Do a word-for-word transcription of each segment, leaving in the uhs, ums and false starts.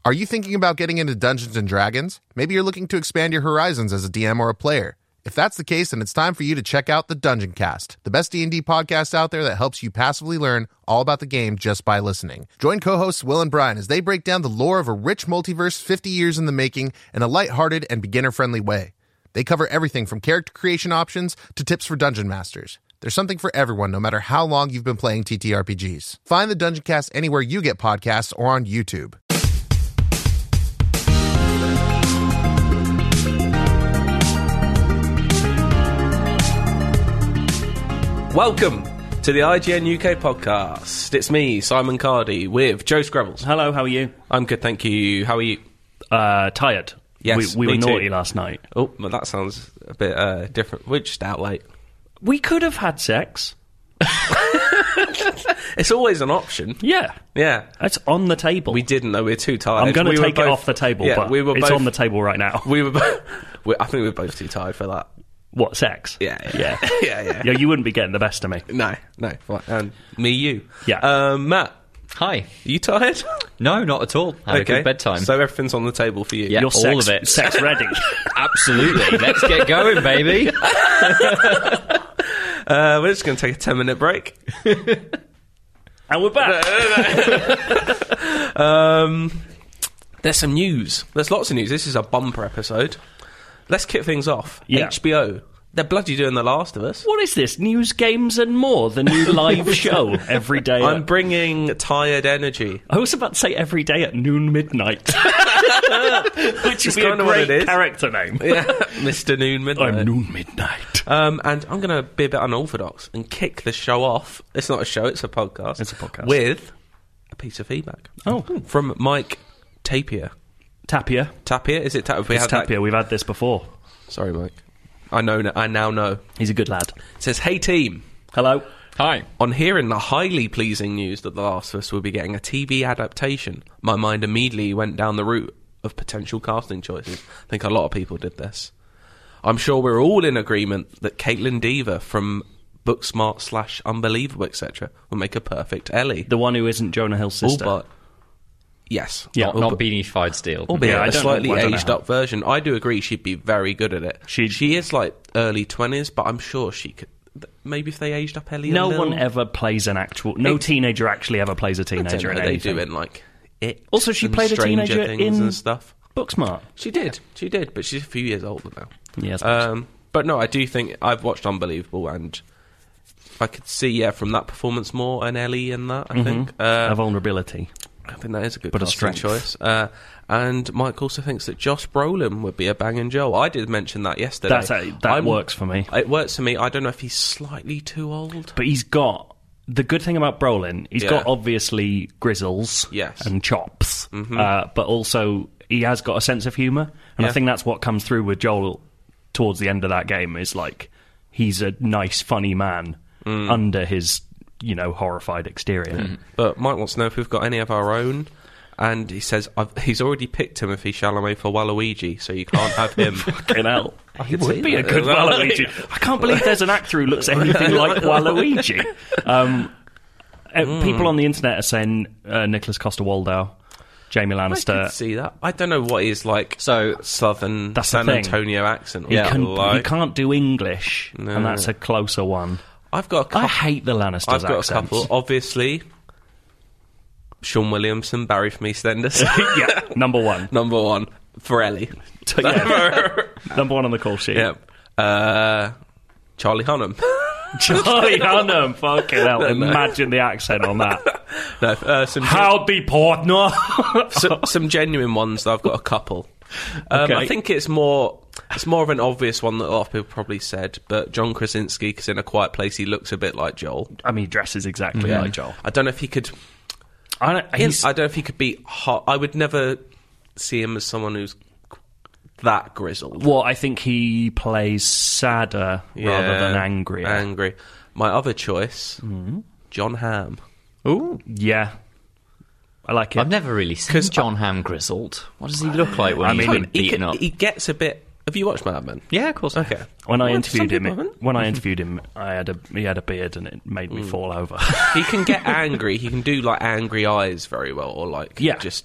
Are you thinking about getting into Dungeons and Dragons? Maybe you're looking to expand your horizons as a D M or a player. If that's the case, then it's time for you to check out the Dungeon Cast, the best D and D podcast out there that helps you passively learn all about the game just by listening. Join co-hosts Will and Brian as they break down the lore of a rich multiverse fifty years in the making in a lighthearted and beginner-friendly way. They cover everything from character creation options to tips for dungeon masters. There's something for everyone, no matter how long you've been playing T T R P Gs. Find the Dungeon Cast anywhere you get podcasts or on YouTube. Welcome to the I G N U K podcast. It's me, Simon Cardy, with Joe Scrabbles. Hello, how are you? I'm good, thank you. How are you? Uh, tired. Yes, we, we me were too. naughty last night. Oh, well, that sounds a bit uh, different. We're just out late. We could have had sex. It's always an option. Yeah. Yeah. It's on the table. We didn't know we were too tired. I'm going to we take both, it off the table, yeah, but we were it's both, on the table right now. We were both, we, I think we were both too tired for that. What, sex? Yeah. Yeah. Yeah, yeah. yeah. Yeah, you wouldn't be getting the best of me. No, no. Fine. And me, you. Yeah. Um, Matt. Hi. Are you tired? No, not at all. Had okay. a good bedtime. So everything's on the table for you. Yeah, You're all sex, of it. sex ready. Absolutely. Let's get going, baby. uh, we're just going to take a ten minute break. And we're back. um, there's some news. There's lots of news. This is a bumper episode. Let's kick things off. Yeah. H B O. They're bloody doing The Last of Us. What is this? News, games and more. The new live show every day. I'm at... bringing tired energy. I was about to say every day at noon midnight. Which would be a kinda what it great is. character name. Yeah, Mister Noon Midnight. I'm noon midnight. Um, and I'm going to be a bit unorthodox and kick the show off. It's not a show, it's a podcast. It's a podcast. With a piece of feedback. Oh. From Mike Tapia. Tapia. Tapia? Is it Tapia? We It's had Tapia. that... We've had this before. Sorry, Mike. I know. I now know. He's a good lad. It says, "Hey team, Hello. Hi. on hearing the highly pleasing news that The Last of Us will be getting a T V adaptation, my mind immediately went down the route of potential casting choices. I think a lot of people did this. I'm sure we're all in agreement that Caitlin Dever from Booksmart slash Unbelievable, et cetera, will make a perfect Ellie. The one who isn't Jonah Hill's All sister. but yes, Yeah. Not, all not but- Beanie Feidsteal. albeit Yeah, I a don't slightly know- I don't know aged how. up version. I do agree she'd be very good at it. She'd- she is like early twenties, but I'm sure she could. Maybe if they aged up Ellie. a No little. one ever plays an actual... No It- teenager actually ever plays a I don't teenager know, in they anything. do in like it. Also, she and played a Stranger teenager Things in- and stuff. Booksmart. She did, she did, but she's a few years older now. Yes. Um, but no, I do think I've watched Unbelievable, and I could see, yeah, from that performance more an Ellie in that. I Mhm. think. Uh, a vulnerability. I think that is a good But a casting strength. choice. Uh, and Mike also thinks that Josh Brolin would be a banging Joel. I did mention that yesterday. That's a, that I'm- works for me. It works for me. I don't know if he's slightly too old. But he's got... The good thing about Brolin, he's Yeah. got obviously grizzles Yes. and chops, Mhm. uh, but also he has got a sense of humour. And Yeah. I think that's what comes through with Joel towards the end of that game, is like, he's a nice, funny man Mm. under his, you know, horrified exterior. But Mike wants to know if we've got any of our own. And he says I've, he's already picked Timothée Chalamet for Waluigi, so you can't have him. Fucking hell. He could see would be a that. good Waluigi. I can't believe there's an actor who looks anything like Waluigi. Um, uh, Hmm. People on the internet are saying uh, Nicholas Coster-Waldau, Jamie I Lannister. could see that. I don't know what his like So, southern That's the San thing. Antonio accent. He, would can, be like. he can't do English, No. and that's a closer one. I've got a couple. I hate the Lannisters' I've got accents. a couple. Obviously, Sean Williamson, Barry from EastEnders. Yeah, number one. Number one for Ellie. Yeah. Number one on the call sheet. Yep. Uh, Charlie Hunnam. Charlie Hunnam, fucking hell. No, no. Imagine the accent on that. no, uh, some, Howdy, partner. some some genuine ones. I've got a couple. Um, Okay. I think it's more it's more of an obvious one that a lot of people probably said, but John Krasinski, because in A Quiet Place he looks a bit like Joel. I mean, he dresses exactly Yeah. like Joel. I don't know if he could. I don't, he's, I don't know if he could be hot. I would never see him as someone who's that grizzled. well, I think he plays sadder rather Yeah, than angrier. Angry. My other choice, Mm-hmm. John Hamm. Ooh, yeah. I like it. I've never really seen 'Cause John Hamm grizzled. What does he look like when I he's mean, been He, beaten can- up? he gets a bit. Have you watched Mad Men? Yeah, of course. Okay. When I Well, interviewed some him, people it, haven't. when I interviewed him, I had a he had a beard and it made Mm. me fall over. He can get angry. He can do like angry eyes very well, or like Yeah. just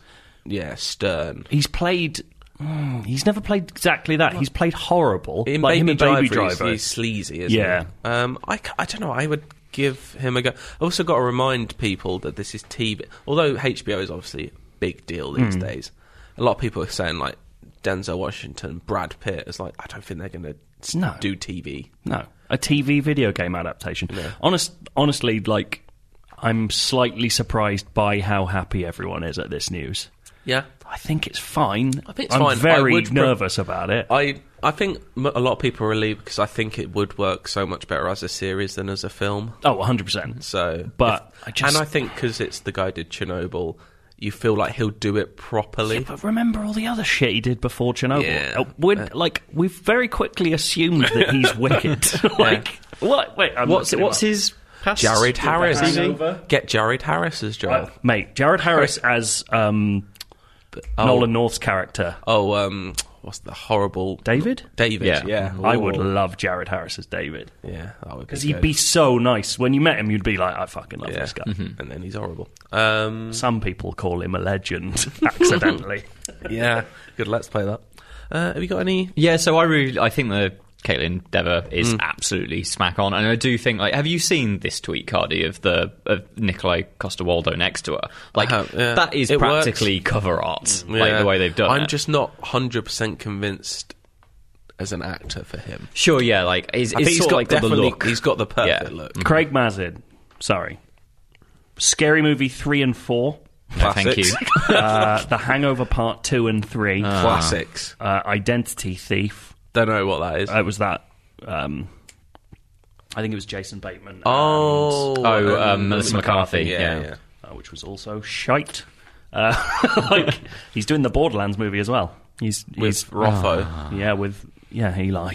yeah, stern. He's played. Mm, he's never played exactly that. He's played horrible. In like Baby, him in Driver, Baby he's- Driver. He's, sleazy, isn't Yeah. he? Um, I, ca- I don't know. I would give him a go. I also got to remind people that this is T V. Although H B O is obviously a big deal these Hmm. days, a lot of people are saying like Denzel Washington, Brad Pitt. It's like I don't think they're going to No. do T V. No, a T V video game adaptation. Yeah. Honest, honestly, like I'm slightly surprised by how happy everyone is at this news. Yeah. I think it's fine. I think it's I'm fine. I very would pre- nervous about it. I I think m- a lot of people are relieved because I think it would work so much better as a series than as a film. Oh, one hundred percent. So, But if- I just- and I think because it's the guy who did Chernobyl, you feel like he'll do it properly. But remember all the other shit he did before Chernobyl. Yeah. Uh, we're, like we've very quickly assumed that he's wicked. like what? Wait, I'm What's looking him what's up. his past? Jared Harris. Hangover? Get Jared Harris's job. Mate, Jared Harris as um, Oh. Nolan North's character, Oh, um, what's the horrible David. David? Yeah. Yeah, I would Ooh. love Jared Harris as David. Yeah, that would Because be he'd good. be so nice. When you met him, you'd be like, I fucking love yeah. this guy. And then he's horrible. Um, Some people call him a legend, accidentally. yeah, good. Let's play that. Uh, have you got any? Yeah, so I really, I think the Caitlin Dever is absolutely smack on, and I do think, like, have you seen this tweet, Cardi, of the of Nikolai Coster-Waldau next to her? Like, have, yeah. that is It works. practically cover art, like Yeah. the way they've done I'm it. just not one hundred percent convinced as an actor for him. Sure, yeah, like it's, I it's think he's sort got of like got the definitely. look. He's got the perfect Yeah. look. Craig Mazin, sorry. Scary Movie three and four. No, thank you. Classics. Uh, the Hangover Part two and three. Classics. Uh, Identity Thief. Don't know what that is. Uh, it was that. Um, I think it was Jason Bateman. oh, Oh, um, um, Melissa McCarthy, Yeah, yeah. yeah. and, uh, which was also shite. Uh, like he's doing the Borderlands movie as well. He's, he's With Roffo. yeah, with yeah Eli.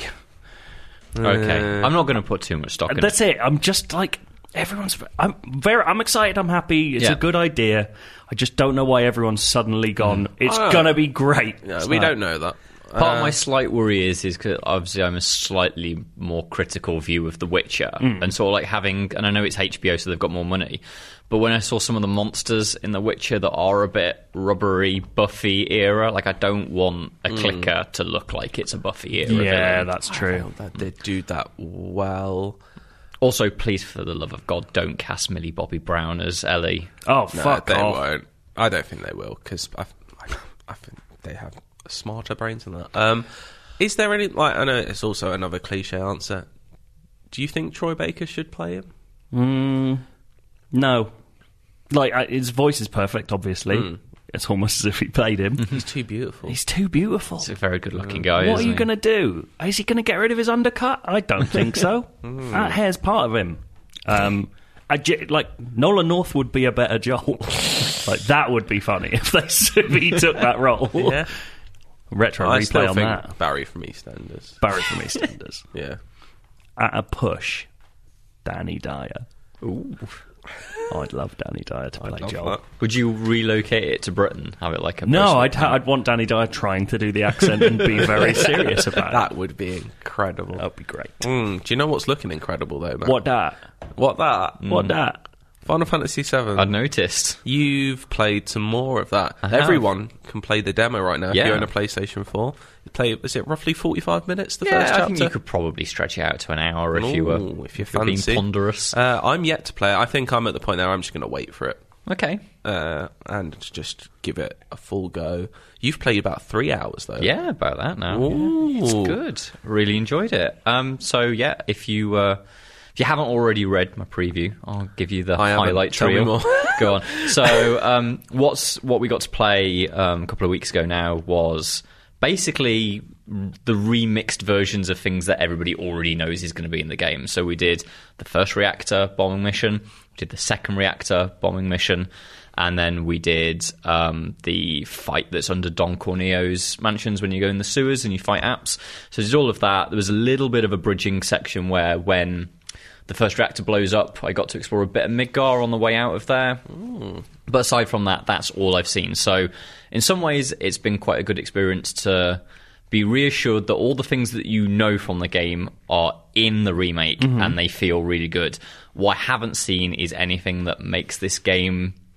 Okay, I'm not going to put too much stock in That's it. it. I'm just like everyone's. I'm very. I'm excited. I'm happy. It's Yeah. a good idea. I just don't know why everyone's suddenly gone. It's Oh. gonna be great. No, It's we not. don't know that. Part of Uh, my slight worry is, is because obviously I'm a slightly more critical view of The Witcher, Hmm. and sort of like having, and I know it's H B O, so they've got more money, but when I saw some of the monsters in The Witcher that are a bit rubbery Buffy era, like I don't want a Hmm. clicker to look like it's a Buffy era. Yeah, villain. that's true. that they do that well. Also, please, for the love of God, don't cast Millie Bobby Brown as Ellie. Oh No, fuck they off! won't. I don't think they will because I, I, I think they have smarter brains than that. Um, is there any like? I know it's also another cliche answer. Do you think Troy Baker should play him? Mm, no, like I, his voice is perfect. Obviously, Hmm. it's almost as if he played him. He's too beautiful. He's too beautiful. He's a very good-looking guy. What are isn't you he? going to do? Is he going to get rid of his undercut? I don't think so. That hair's part of him. Um, I ge- like Nolan North would be a better Joel. Like that would be funny if they if he took that role. yeah, Retro I replay still on think that. Barry from EastEnders. Barry from EastEnders. Yeah, At a push, Danny Dyer. Ooh. I'd love Danny Dyer to play love Joel. that. Would you relocate it to Britain? Have it like a No, personal I'd, ha- I'd want Danny Dyer trying to do the accent and be very serious about that it. would be incredible. That would be great. Mm, do you know what's looking incredible though, man? What that? What that? What that? Final Fantasy seven. I'd noticed. You've played some more of that. I have. Everyone can play the demo right now if Yeah. you own a PlayStation four. You play, is it roughly forty-five minutes, the Yeah, first I chapter? think you could probably stretch it out to an hour if you were Ooh, if you were being fancy. ponderous. Uh, I'm yet to play it. I think I'm at the point now I'm just going to wait for it Okay. uh, and just give it a full go. You've played about three hours, though. Yeah, about that now. Ooh. Yeah, it's good. Really enjoyed it. Um, so yeah, if you uh, if you haven't already read my preview, I'll give you the I haven't. highlight Tell me reel. more. Go on. So um, what's what we got to play um, a couple of weeks ago now was basically the remixed versions of things that everybody already knows is going to be in the game. So we did the first reactor bombing mission, we did the second reactor bombing mission, and then we did um, the fight that's under Don Corneo's mansions when you go in the sewers and you fight apps. So we did all of that. There was a little bit of a bridging section where when the first reactor blows up, I got to explore a bit of Midgar on the way out of there. Ooh. But aside from that, that's all I've seen. So in some ways, it's been quite a good experience to be reassured that all the things that you know from the game are in the remake and they feel really good. What I haven't seen is anything that makes this game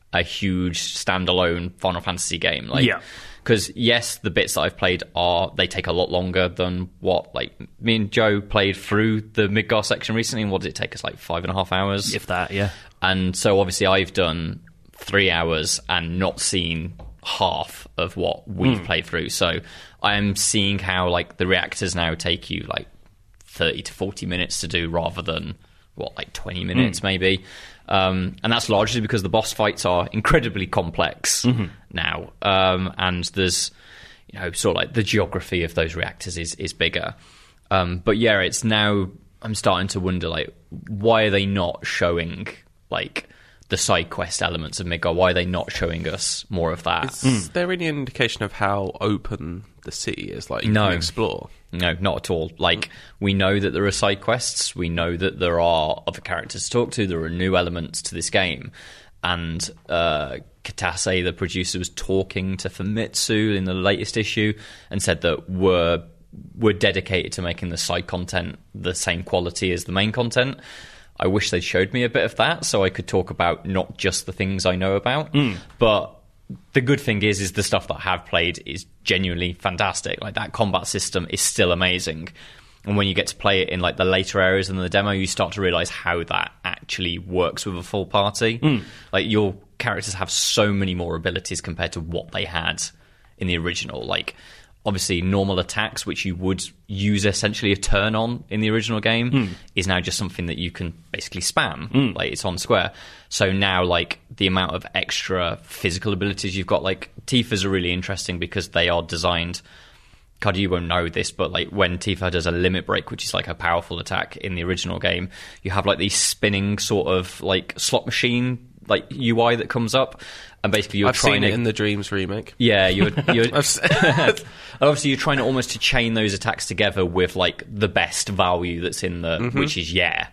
a huge standalone Final Fantasy game. Like, Yeah. Because, yes, the bits that I've played are, they take a lot longer than what, like, me and Joe played through the Midgar section recently, and what did it take us, like, five and a half hours? If that, yeah. And so, obviously, I've done three hours and not seen half of what we've mm. played through. So, I'm seeing how, like, the reactors now take you, like, thirty to forty minutes to do rather than, what, like, twenty minutes, mm. maybe. Um, and that's largely because the boss fights are incredibly complex mm-hmm. now. Um, and there's, you know, sort of like the geography of those reactors is, is bigger. Um, but yeah, it's now, I'm starting to wonder, like, why are they not showing, like, the side quest elements of Midgar? Why are they not showing us more of that? Is mm. there any indication of how open the city is? Like, you no. can explore? No, not at all. Like, we know that there are side quests. We know that there are other characters to talk to. There are new elements to this game. And uh, Kitase, the producer, was talking to Famitsu in the latest issue and said that we're, we're dedicated to making the side content the same quality as the main content. I wish they showed me a bit of that so I could talk about not just the things I know about. Mm. But the good thing is, is the stuff that I have played is genuinely fantastic. Like, that combat system is still amazing. And when you get to play it in, like, the later areas in the demo, you start to realise how that actually works with a full party. Mm. Like, your characters have so many more abilities compared to what they had in the original. Like, obviously, normal attacks, which you would use essentially a turn on in the original game, mm. is now just something that you can basically spam. Mm. Like, it's on square. So now, like, the amount of extra physical abilities you've got, like, Tifa's are really interesting because they are designed... God, you won't know this, but, like, when Tifa does a limit break, which is, like, a powerful attack in the original game, you have, like, these spinning sort of, like, slot machine, like, U I that comes up. And basically, you're I've trying seen to, it in the Dreams remake. Yeah, you're, you're obviously you're trying to almost to chain those attacks together with, like, the best value that's in the, mm-hmm. which is yeah.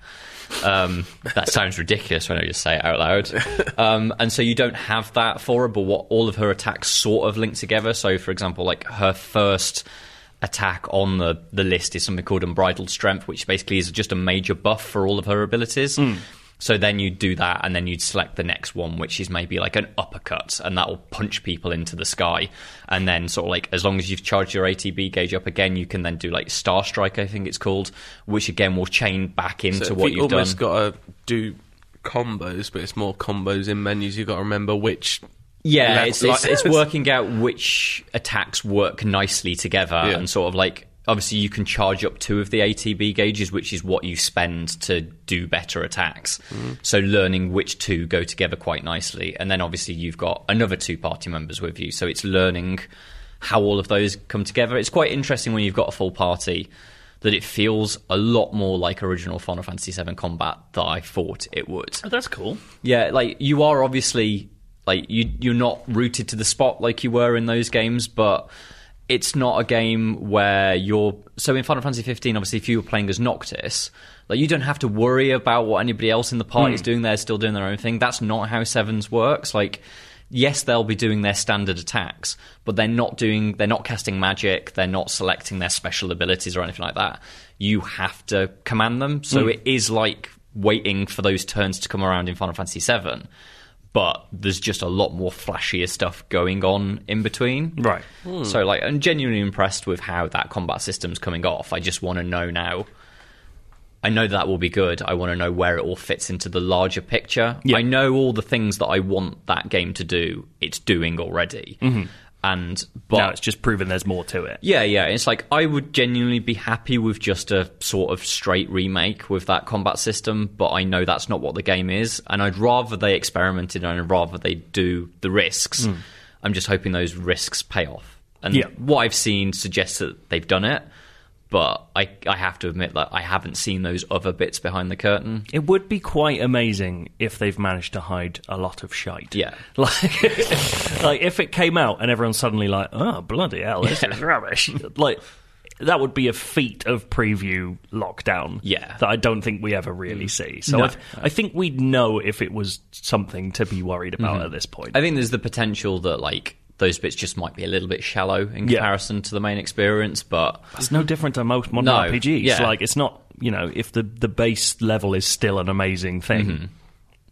Um, that sounds ridiculous when I just say it out loud. Um, and so you don't have that for her, but what all of her attacks sort of link together. So, for example, like, her first attack on the the list is something called Unbridled Strength, which basically is just a major buff for all of her abilities. Mm. So then you'd do that, and then you'd select the next one, which is maybe like an uppercut, and that will punch people into the sky. And then sort of like, as long as you've charged your A T B gauge up again, you can then do like Star Strike, I think it's called, which again will chain back into so what you you've done. You've almost got to do combos, but it's more combos in menus. You've got to remember which... Yeah, level, it's, like, it's, it's working out which attacks work nicely together, yeah. and sort of like... Obviously, you can charge up two of the A T B gauges, which is what you spend to do better attacks. Mm. So learning which two go together quite nicely. And then obviously you've got another two party members with you. So it's learning how all of those come together. It's quite interesting when you've got a full party that it feels a lot more like original Final Fantasy seven combat than I thought it would. Oh, that's cool. Yeah, like, you are obviously... Like, you, you're not rooted to the spot like you were in those games, but... It's not a game where you're... So in Final Fantasy fifteen, obviously, if you were playing as Noctis, like, you don't have to worry about what anybody else in the party mm. is doing. They're still doing their own thing. That's not how Sevens works. Like, yes, they'll be doing their standard attacks, but they're not doing... They're not casting magic. They're not selecting their special abilities or anything like that. You have to command them. So mm. it is like waiting for those turns to come around in Final Fantasy seven. But there's just a lot more flashier stuff going on in between. Right. Mm. So, like, I'm genuinely impressed with how that combat system's coming off. I just want to know now. I know that will be good. I want to know where it all fits into the larger picture. Yep. I know all the things that I want that game to do, it's doing already. Mm-hmm. And but now it's just proven there's more to it. Yeah, yeah. It's like, I would genuinely be happy with just a sort of straight remake with that combat system, but I know that's not what the game is, and I'd rather they experimented and I'd rather they do the risks. Mm. I'm just hoping those risks pay off. And yeah. what I've seen suggests that they've done it, but I, I have to admit that I haven't seen those other bits behind the curtain. It would be quite amazing if they've managed to hide a lot of shite. Yeah. Like, like if it came out and everyone's suddenly like, oh, bloody hell, this is rubbish. Like, that would be a feat of preview lockdown. Yeah. That I don't think we ever really see. So no. I, th- I think we'd know if it was something to be worried about mm-hmm. at this point. I think there's the potential that, like, those bits just might be a little bit shallow in yeah. comparison to the main experience, but... It's no different to most modern no, R P Gs. Yeah. Like, it's not, you know, if the, the base level is still an amazing thing, mm-hmm.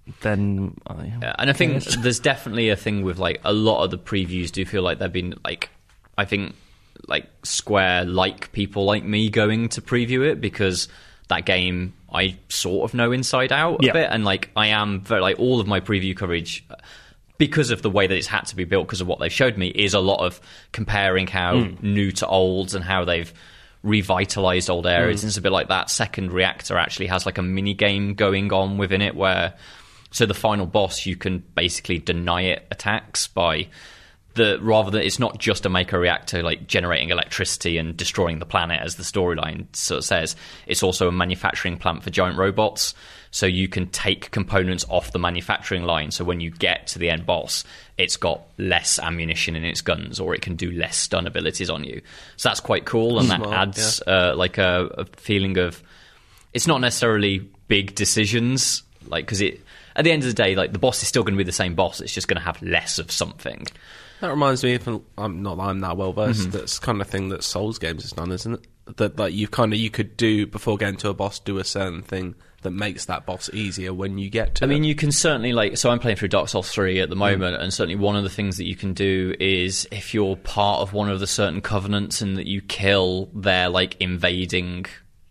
then I, Yeah, and I think there's definitely a thing with like a lot of the previews do feel like they've been like I think like Square like people like me going to preview it because that game I sort of know inside out yeah. a bit, and like I am very like all of my preview coverage because of the way that it's had to be built because of what they've showed me is a lot of comparing how mm. new to old and how they've revitalized old areas. Mm. And it's a bit like that second reactor actually has like a mini game going on within it where so the final boss you can basically deny it attacks by the rather than it's not just a Mako reactor like generating electricity and destroying the planet as the storyline sort of says. It's also a manufacturing plant for giant robots, so you can take components off the manufacturing line, so when you get to the end boss it's got less ammunition in its guns or it can do less stun abilities on you. So that's quite cool, and Smart, that adds yeah. uh, like a, a feeling of it's not necessarily big decisions like because it at the end of the day like the boss is still going to be the same boss, it's just going to have less of something. That reminds me of, I'm not that I'm that well versed, Mm-hmm. that's kind of thing that Souls games has done, isn't it? That like you kind of you could do before getting to a boss, do a certain thing that makes that boss easier when you get to I it. mean, you can certainly like. So I'm playing through Dark Souls three at the moment, mm. and certainly one of the things that you can do is if you're part of one of the certain covenants and that you kill, they're like invading.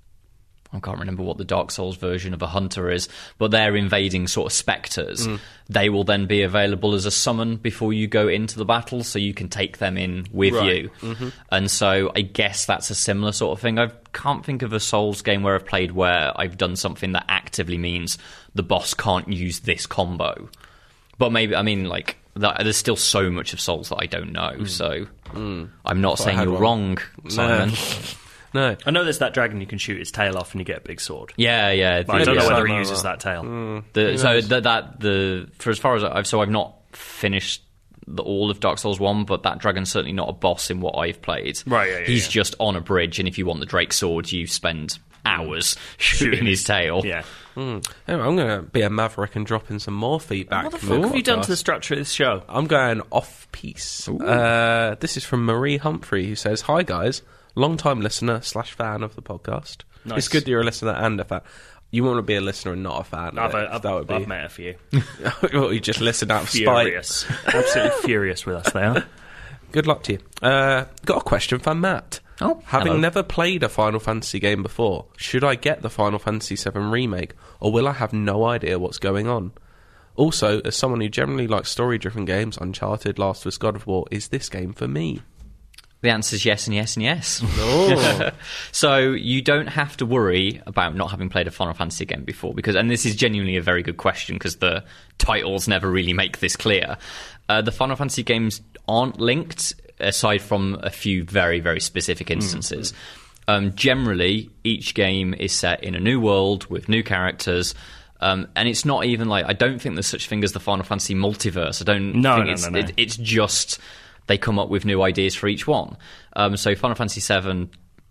I can't remember what the Dark Souls version of a hunter is, but they're invading sort of spectres. Mm. They will then be available as a summon before you go into the battle, so you can take them in with right. you. Mm-hmm. And so I guess that's a similar sort of thing. I can't think of a Souls game where I've played where I've done something that actively means the boss can't use this combo. But maybe, I mean, like, that, there's still so much of Souls that I don't know, mm. so mm. I'm not saying you're one. wrong, Simon. No. No. I know there's that dragon you can shoot its tail off and you get a big sword. Yeah, yeah. But I don't yeah. know whether he uses that tail. Mm, the, so that, that the for as far as I've so I've not finished the, all of Dark Souls one, but that dragon's certainly not a boss in what I've played. Right, yeah, yeah, He's yeah. just on a bridge, and if you want the Drake sword, you spend hours shooting, shooting his tail. Yeah. Mm. Anyway, I'm going to be a maverick and drop in some more feedback. What the fuck have you done to the structure of this show? I'm going off piece. Uh, this is from Marie Humphrey, who says, "Hi guys, long-time listener slash fan of the podcast. Nice. It's good that you're a listener and a fan. You want to be a listener and not a fan. I've, of it, I've, that would be. I've met a few. Well, you just listen out of furious. spite. Absolutely furious with us, they are. Good luck to you. Uh, got a question for Matt. Oh, Having hello. never played a Final Fantasy game before, should I get the Final Fantasy seven remake, or will I have no idea what's going on? Also, as someone who generally likes story-driven games, Uncharted, Last of Us, God of War, is this game for me?" The answer is yes and yes and yes. Oh. So you don't have to worry about not having played a Final Fantasy game before, because, and this is genuinely a very good question because the titles never really make this clear. Uh, the Final Fantasy games aren't linked, aside from a few very, very specific instances. Mm. Um, generally, each game is set in a new world with new characters. Um, and it's not even like, I don't think there's such thing as the Final Fantasy multiverse. I don't no, think no, it's, no, no. It, it's just they come up with new ideas for each one. Um, so Final Fantasy seven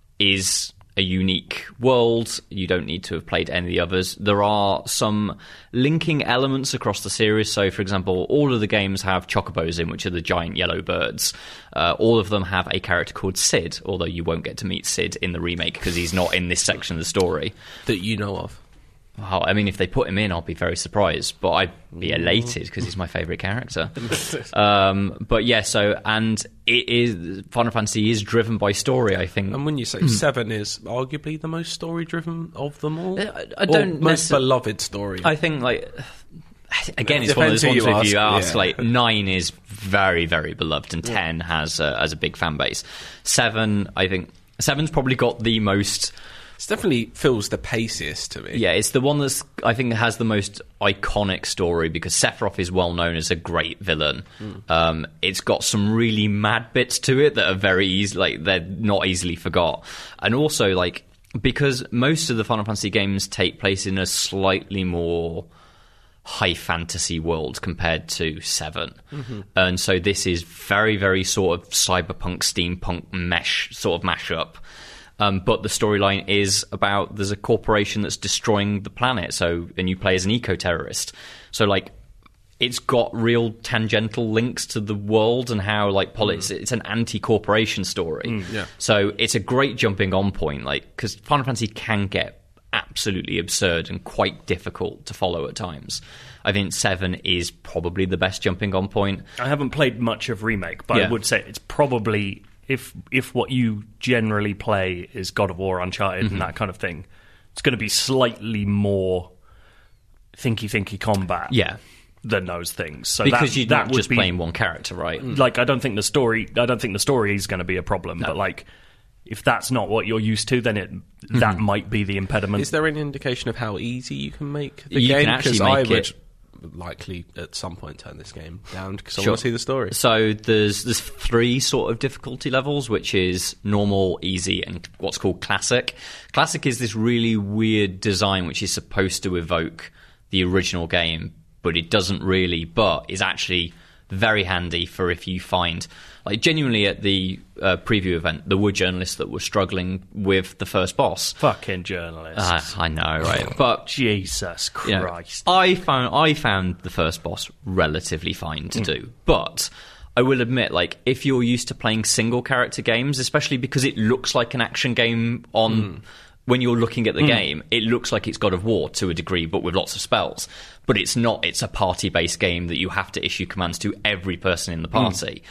is a unique world. You don't need to have played any of the others. There are some linking elements across the series. So, for example, all of the games have chocobos in, which are the giant yellow birds. Uh, all of them have a character called Sid, although you won't get to meet Sid in the remake because he's not in this section of the story. That you know of. Well, I mean, if they put him in, I'll be very surprised, but I'd be elated because he's my favourite character. um, but yeah, so, and it is, Final Fantasy is driven by story, I think. And when you say seven is arguably the most story-driven of them all? I, I don't or most necessar- beloved story? I think, like, again, It it's one of depends those ones who where you if you ask, ask, yeah. like, nine is very, very beloved, and ten has, uh, has a big fan base. Seven, I think, seven's probably got the most... It definitely feels the paciest to me. Yeah, it's the one that's, I think, has the most iconic story because Sephiroth is well known as a great villain. Mm. Um, it's got some really mad bits to it that are very easy, like, they're not easily forgot. And also, like, because most of the Final Fantasy games take place in a slightly more high fantasy world compared to seven. Mm-hmm. And so this is very, very sort of cyberpunk, steampunk mesh sort of mashup. Um, but the storyline is about there's a corporation that's destroying the planet, so and you play as an eco-terrorist. So, like, it's got real tangential links to the world and how, like, politics. Mm. It's an anti-corporation story. Mm, yeah. So it's a great jumping on point, like, because Final Fantasy can get absolutely absurd and quite difficult to follow at times. I think seven is probably the best jumping on point. I haven't played much of Remake, but Yeah. I would say it's probably, if if what you generally play is God of War, Uncharted, Mm-hmm. and that kind of thing, it's going to be slightly more thinky-thinky combat Yeah. than those things. So Because that, you're that not would just be, playing one character, right? Like, I don't think the story. I don't think the story is going to be a problem. But like, if that's not what you're used to, then it that Mm-hmm. might be the impediment. Is there any indication of how easy you can make the You game? can actually 'Cause I make would it- likely at some point turn this game down because I Sure. want to see the story. So there's there's three sort of difficulty levels, which is normal, easy, and what's called classic. Classic is this really weird design which is supposed to evoke the original game, but it doesn't really, but is actually very handy for if you find, like genuinely at the uh, preview event, there were journalists that were struggling with the first boss. Fucking journalists. Uh, I know, right? But Jesus you know, Christ. I found I found the first boss relatively fine to do, but I will admit, like, if you're used to playing single character games, especially because it looks like an action game on when you're looking at the game, it looks like it's God of War to a degree, but with lots of spells. But it's not. It's a party-based game that you have to issue commands to every person in the party.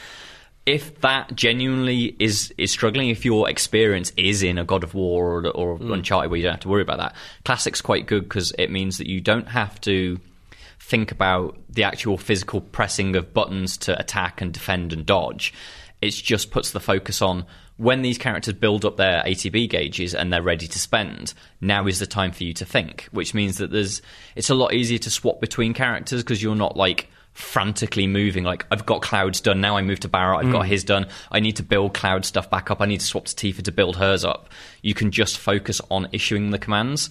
If that genuinely is is struggling, if your experience is in a God of War or, or Uncharted where you don't have to worry about that, Classic's quite good because it means that you don't have to think about the actual physical pressing of buttons to attack and defend and dodge. It just puts the focus on when these characters build up their A T B gauges and they're ready to spend, now is the time for you to think, which means that there's it's a lot easier to swap between characters because you're not like frantically moving like I've got Cloud's done, now I move to Barrett, I've got his done, I need to build Cloud stuff back up, I need to swap to Tifa to build hers up. You can just focus on issuing the commands.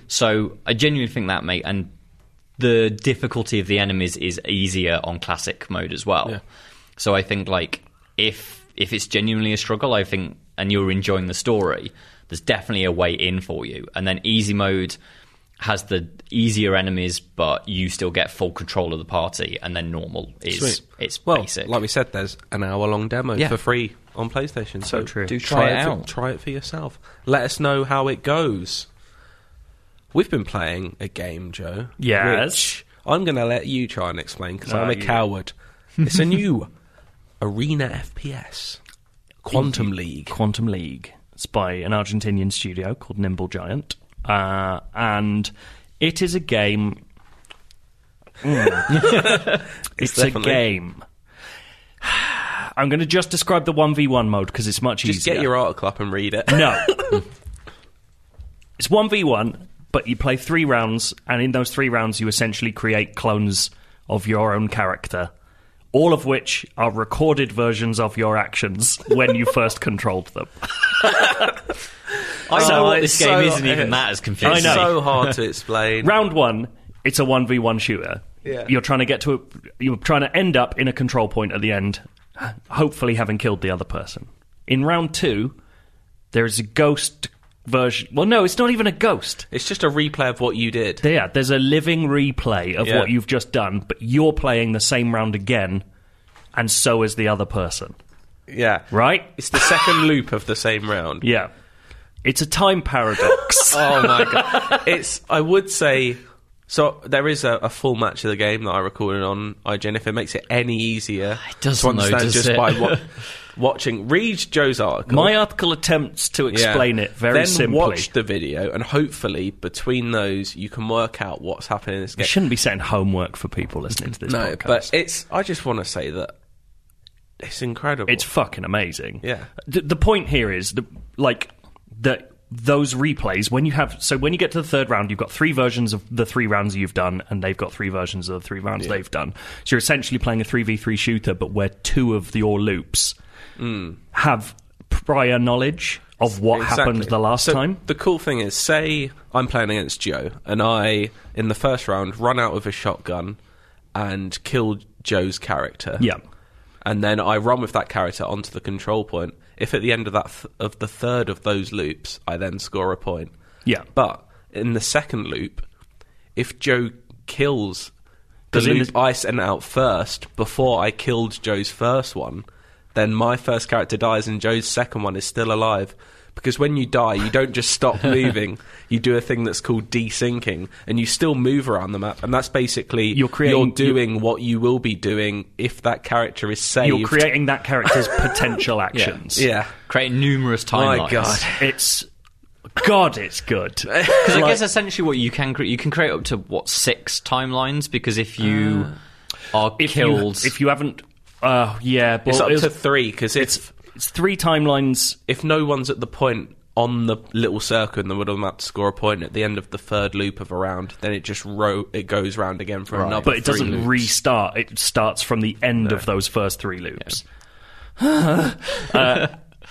So I genuinely think that, mate, and the difficulty of the enemies is easier on classic mode as well. Yeah. So I think like if if it's genuinely a struggle, I think, and you're enjoying the story, there's definitely a way in for you. And then easy mode has the easier enemies, but you still get full control of the party. And then normal is Sweet. it's Well, basic. like we said, there's an hour-long demo Yeah. for free on PlayStation. So, So true. Do try, try it it for, out. try it for yourself. Let us know how it goes. We've been playing a game, Joe. Yes. Which I'm going to let you try and explain because No, I'm a you- coward. It's a new arena F P S, Quantum League. Quantum League. It's by an Argentinian studio called Nimble Giant. Uh, and it is a game. Mm. it's a definitely- game. I'm going to just describe the one v one mode because it's much Just easier. get your article up and read it. No. It's one v one, but you play three rounds, and in those three rounds, you essentially create clones of your own character, all of which are recorded versions of your actions when you first controlled them. I Oh, know what it's this game so- isn't even that as confusing. I It's know. so hard to explain. Round one, it's a one v one shooter. Yeah. You're trying to get to a, you're trying to end up in a control point at the end, hopefully having killed the other person. In round two, there's a ghost version. Well, no, it's not even a ghost. It's just a replay of what you did. Yeah, there's a living replay of Yeah. what you've just done, but you're playing the same round again, and so is the other person. Yeah. Right? It's the second loop of the same round. Yeah. It's a time paradox. Oh my god! It's. I would say. So there is a, a full match of the game that I recorded on I G N. If it makes it any easier It doesn't, to understand though, does just it? by wa- watching, read Joe's article. My article attempts to explain Yeah. it very then simply. watch the video, and hopefully between those you can work out what's happening in this We game. shouldn't be setting homework for people listening to this No, podcast. but it's. I just want to say that it's incredible. It's fucking amazing. Yeah. The, the point here is the like that those replays when you have so when you get to the third round, you've got three versions of the three rounds you've done, and they've got three versions of the three rounds they've done. So you're essentially playing a three v three shooter, but where two of your loops have prior knowledge of what Exactly. happened the last So time. The cool thing is, say I'm playing against Joe, and I, in the first round, run out with a shotgun and kill Joe's character. Yeah. And then I run with that character onto the control point. If at the end of that th- of the third of those loops, I then score a point. Yeah. But in the second loop, if Joe kills the 'Cause in loop the- I sent out first before I killed Joe's first one, then my first character dies and Joe's second one is still alive. Because when you die, you don't just stop moving. You do a thing that's called desyncing, and you still move around the map. And that's basically You're creating- you're doing what you will be doing if that character is saved. You're creating that character's potential actions. Yeah. Creating numerous timelines. My God. It's God, it's good. Because I guess essentially what you can create, you can create up to what six timelines. Because if you are If killed, you, if you haven't, uh, yeah, well, It's up it was- to three, because if, it's three timelines. if no one's at the point on the little circle in the middle of the map to score a point at the end of the third loop of a round, then it just ro- it goes round again for another But it three doesn't loops. restart. It starts from the end of those first three loops. uh,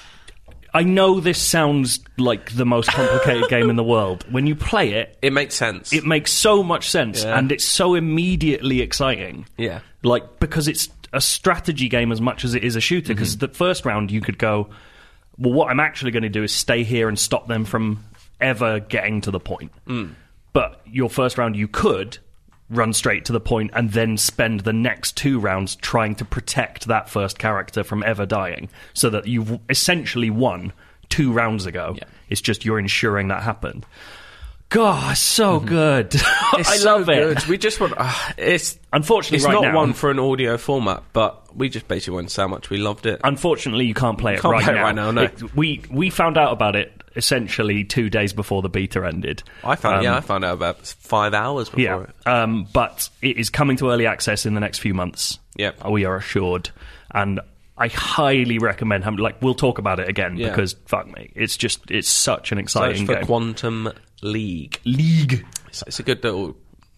I know this sounds like the most complicated game in the world. When you play it, It makes sense. it makes so much sense, Yeah. and it's so immediately exciting. Yeah. Like, because it's a strategy game as much as it is a shooter, because the first round you could go, well, what I'm actually going to do is stay here and stop them from ever getting to the point. But your first round, you could run straight to the point and then spend the next two rounds trying to protect that first character from ever dying, so that you've essentially won two rounds ago. Yeah. It's just you're ensuring that happened. God, so good. It's I so love it. good. We just want. Uh, it's Unfortunately, it's right not now, one for an audio format, but we just basically wanted to say how much we loved it. Unfortunately, you can't play it Can't right play it now. right now, no. It- we we found out about it essentially two days before the beta ended. I found Um, yeah, I found out about five hours before Yeah, it. um, but it is coming to early access in the next few months. Yep. We are assured, and I highly recommend. having- Like, we'll talk about it again Yeah. because fuck me, it's just it's such an Search exciting for game. Quantum League. League. It's, it's a good little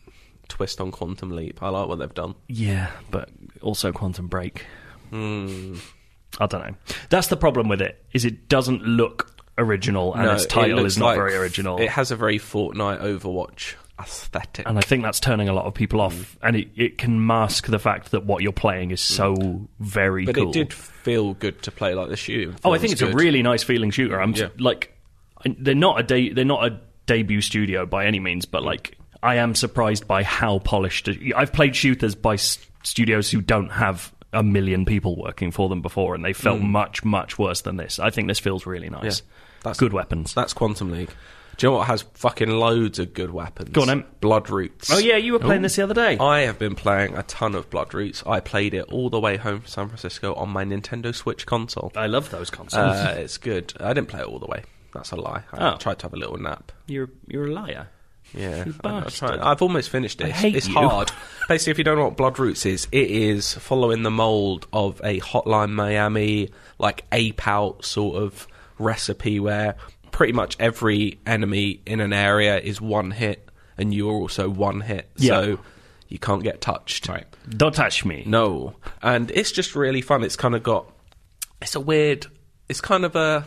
twist on Quantum Leap. I like what they've done. Yeah, but also Quantum Break. Hmm. I don't know. That's the problem with it. Is it doesn't look original, and No, its it title looks is not like very original. It has a very Fortnite Overwatch aesthetic. And I think that's turning a lot of people off, Mm. and it, it can mask the fact that what you're playing is so very but cool. it did feel good to play like the shooting. oh, I think feels it's good. a really nice feeling shooter. I'm Yeah. like, they're not a de- they're not a debut studio by any means, but like, I am surprised by how polished. I've played shooters by s- studios who don't have a million people working for them before, and they felt much much worse than this. I think this feels really nice. Yeah. That's- Good weapons. That's Quantum League. Do you know what has fucking loads of good weapons? Go on, Em. Blood Roots. Oh yeah, you were playing this the other day. I have been playing a ton of Blood Roots. I played it all the way home from San Francisco on my Nintendo Switch console. I love those consoles. Uh, it's good. I didn't play it all the way. That's a lie. I Oh. tried to have a little nap. you're you're a liar. Yeah, You I- I bastard. tried- I've almost finished it. I It's, hate it's you. hard. Basically, if you don't know what Blood Roots is, it is following the mold of a Hotline Miami, like ape out sort of recipe where pretty much every enemy in an area is one hit, and you are also one hit. Yeah. So you can't get touched. right. Don't touch me. No. And it's just really fun. It's kind of got... It's a weird... It's kind of a...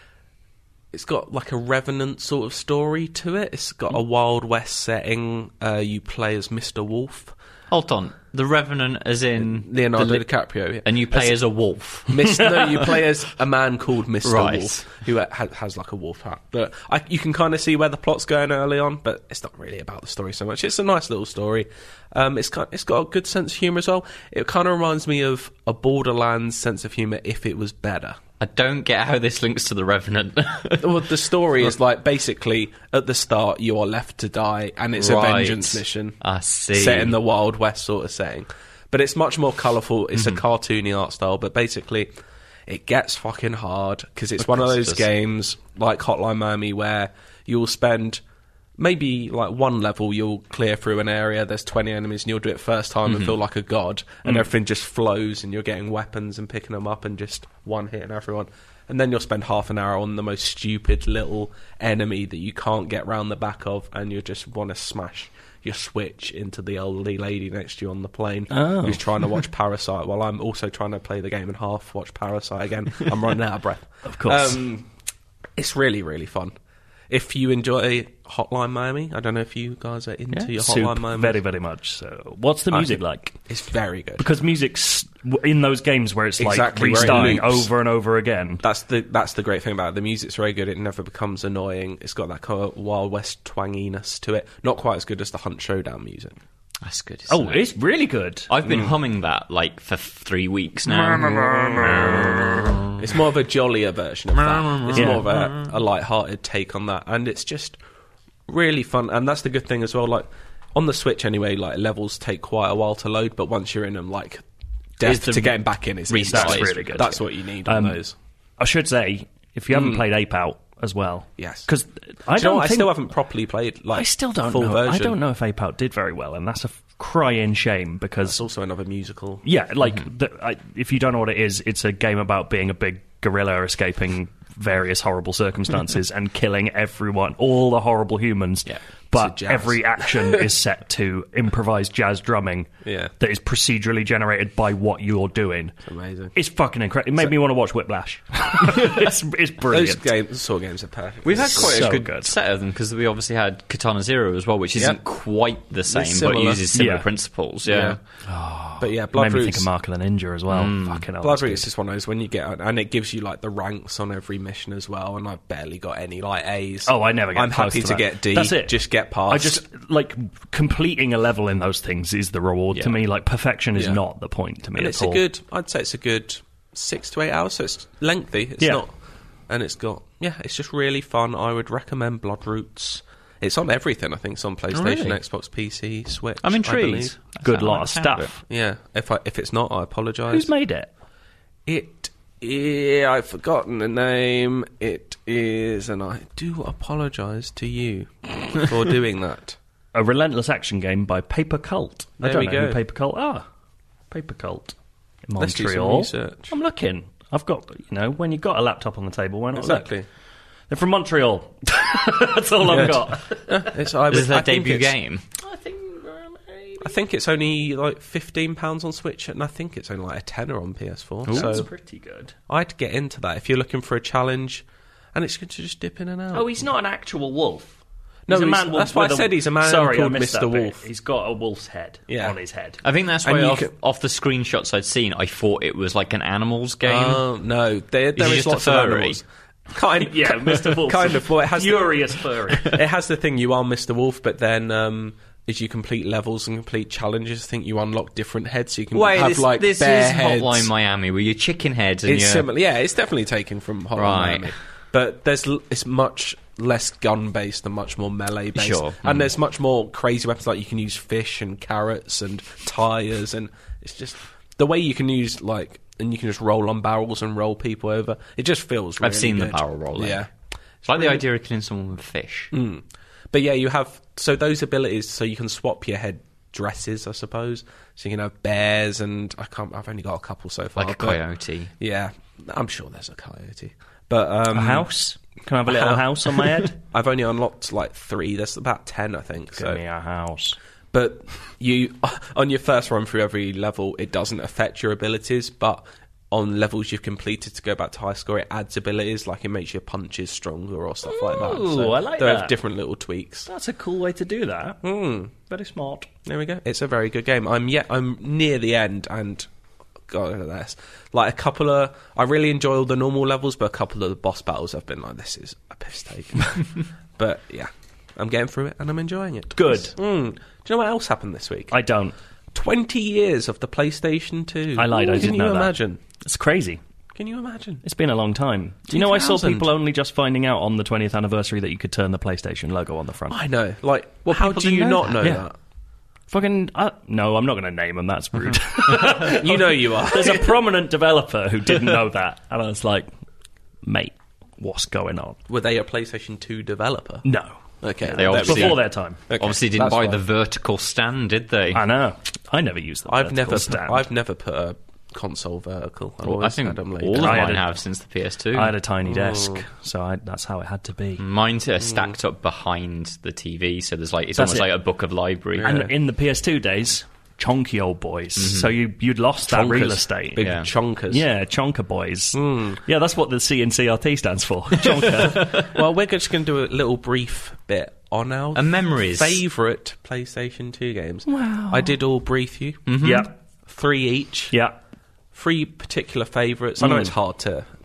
It's got like a Revenant sort of story to it. It's got a Wild West setting. Uh, you play as Mister Wolf. Hold on. The Revenant, as in Leonardo the li- DiCaprio. Yeah. and you play as a wolf. Mis- no, you play as a man called Mister Right. Wolf, who ha- has like a wolf hat. But I, you can kind of see where the plot's going early on, but it's not really about the story so much. It's a nice little story. Um, it's kind, it's got a good sense of humour as well. It kind of reminds me of a Borderlands sense of humour if it was better. I don't get how this links to the Revenant. Well, the story is like basically at the start you are left to die, and it's a Right. vengeance mission. I see. Set in the Wild West sort of setting. But it's much more colourful. It's Mm-hmm. a cartoony art style, but basically it gets fucking hard because it's one of course it those does. games like Hotline Miami where you'll spend maybe like one level, you'll clear through an area, there's twenty enemies, and you'll do it first time Mm-hmm. and feel like a god, Mm. and everything just flows, and you're getting weapons and picking them up and just one hitting everyone. And then you'll spend half an hour on the most stupid little enemy that you can't get round the back of, and you just want to smash your Switch into the elderly lady next to you on the plane Oh. who's trying to watch Parasite while I'm also trying to play the game and half watch Parasite again. I'm running out of breath. Of course. Um, it's really, really fun. If you enjoy Hotline Miami, I don't know if you guys are into your Soup, Hotline Miami. very, very much so. What's the I music think like? It's very good. Because music's in those games where it's like Exactly, where it restarting loops. over and over again. That's the that's the great thing about it. The music's very good. It never becomes annoying. It's got that kind of Wild West twanginess to it. Not quite as good as the Hunt Showdown music. That's good. Oh, isn't it? it's really good. I've been humming that like for three weeks now. It's more of a jollier version of that. It's Yeah. more of a, a light-hearted take on that, and it's just really fun. And that's the good thing as well. Like on the Switch, anyway, like levels take quite a while to load, but once you're in them, like death the to getting back in is restart instant. is really good. That's what you need on Um, those. I should say, if you haven't played Ape Out as well, Yes. because I Do you know don't what? I think, still haven't properly played. Like I still don't full know. version. I don't know if Ape Out did very well, and that's a f- crying shame because It's also another musical. yeah, like the, I, if you don't know what it is, it's a game about being a big gorilla escaping various horrible circumstances and killing everyone, all the horrible humans. Yeah. But To jazz. every action is set to improvised jazz drumming Yeah. that is procedurally generated by what you're doing. It's amazing. It's fucking incredible. It made me want to watch Whiplash. it's, it's Those brilliant. games, sort of games are perfect. We've had quite So a good, good. set of them because we obviously had Katana Zero as well, which isn't Yep. quite the same, but similar. uses similar Yeah. principles. Yeah. But yeah, Made Blood me think Roots. of Mark of the Ninja as well. Fucking hell. Blood that's Roots good. is one of those when you get, and it gives you like the ranks on every mission as well. And I've barely got any like A's. Oh, I never get I'm close happy to to, that. get D. That's it. Just get past. I just like completing a level in those things is the reward to Yeah. me. Like perfection is Yeah. not the point to me and at it's all. a good. I'd say it's a good six to eight hours. So it's lengthy. It's Yeah. not, and it's got yeah. It's just really fun. I would recommend Blood Roots. It's on everything. I think it's on PlayStation, really? Xbox, P C, Switch. I'm I intrigued. believe. Good I like lot the of sound of stuff. Yeah. If I, if it's not, I apologise. Who's made it? It, yeah, I've forgotten the name. It is, and I do apologise to you for doing that. A relentless action game by Paper Cult. I There don't we know go. who Paper Cult are. Paper Cult in Let's do some Montreal. research. I'm looking. I've got, you know, when you've got a laptop on the table, why not Exactly. look? They're from Montreal. That's all I've Good. got. It's, I, This is I their think debut it's- game. I think uh, maybe. I think it's only like fifteen pounds on Switch, and I think it's only like a tenner on P S four. That's So pretty good. I'd get into that if you're looking for a challenge, and it's going to just dip in and out. Oh, he's not an actual wolf. No, He's a he's- man wolf that's why with I a- said he's a man Sorry, called I missed Mister that bit. Wolf. He's got a wolf's head Yeah. on his head. I think that's And why you off, could- off the screenshots I'd seen, I thought it was like an animals game. Oh no, there, there he is just a lots of furry? animals. Kind, Yeah, Mister Wolf. kind of. Well, it has the, Furious furry. it has the thing you are Mister Wolf, but then um, as you complete levels and complete challenges, I think you unlock different heads, so you can Wait, have this, like this bear is heads. Hotline Miami, where you're chicken heads and It's you're... similar, yeah. It's definitely taken from Hotline Right. Miami, but there's l- it's much less gun based and much more melee based, Sure. and Mm. there's much more crazy weapons. Like you can use fish and carrots and tires, and it's just the way you can use like. And you can just roll on barrels and roll people over. It just feels really I've seen the good. barrel rolling. Yeah. It's like the idea of killing someone with fish. Mm. But yeah, you have... So those abilities, so you can swap your head dresses, I suppose. So you can have bears and... I can't... I've only got a couple so far. Like a but- coyote. Yeah. I'm sure there's a coyote. But... Um, A house? Can I have a little hou- house on my head? I've only unlocked like three. There's about ten, I think. Give So. me a house. But you... On your first run through every level, it doesn't affect your abilities, but... On levels you've completed to go back to high score, it adds abilities, like it makes your punches stronger or stuff like that. Ooh, So I like there are that. different little tweaks. That's a cool way to do that. Mm. Very smart. There we go. It's a very good game. I'm yet. I'm near the end, and God, look at this. Like a couple of, I really enjoy all the normal levels, but a couple of the boss battles, I've been like, this is a piss take. But yeah, I'm getting through it, and I'm enjoying it. Good. Mm. Do you know what else happened this week? I don't. Twenty years of the PlayStation two. I lied, I Can didn't you know that. imagine? It's crazy. Can you imagine? It's been a long time. Do you know I saw two thousand people only just finding out on the twentieth anniversary that you could turn the PlayStation logo on the front? I know. Like, Well, how people do you didn't know not that. know Yeah. that? Fucking... Uh, no, I'm not going to name them. That's rude. You know you are. There's a prominent developer who didn't know that. And I was like, mate, what's going on? Were they a PlayStation two developer? No. Okay, They there we obviously- go. Before their time. Okay, Obviously didn't that's buy fine. the vertical stand, did they? I know. I never used the I've vertical never, put, stand. I've never put a console vertical. I've Well, I always think had them laid all of down. I had mine a- have since the P S two. I had a tiny desk, so I, that's how it had to be. Mine's uh, stacked up behind the T V, so there's like it's That's almost it. like a book of library. Yeah. And in the P S two days, chonky old boys. So you, you'd lost that real Chonkers. estate. Big Yeah. chonkers. Yeah, chonker boys. Yeah, that's what the C N C R T stands for. Chonker. Well, we're just going to do a little brief bit on our And memories. favourite PlayStation two games. Wow. I did all brief you. Yeah, Three each. yeah. Three particular favourites. I know Mm. it's hard to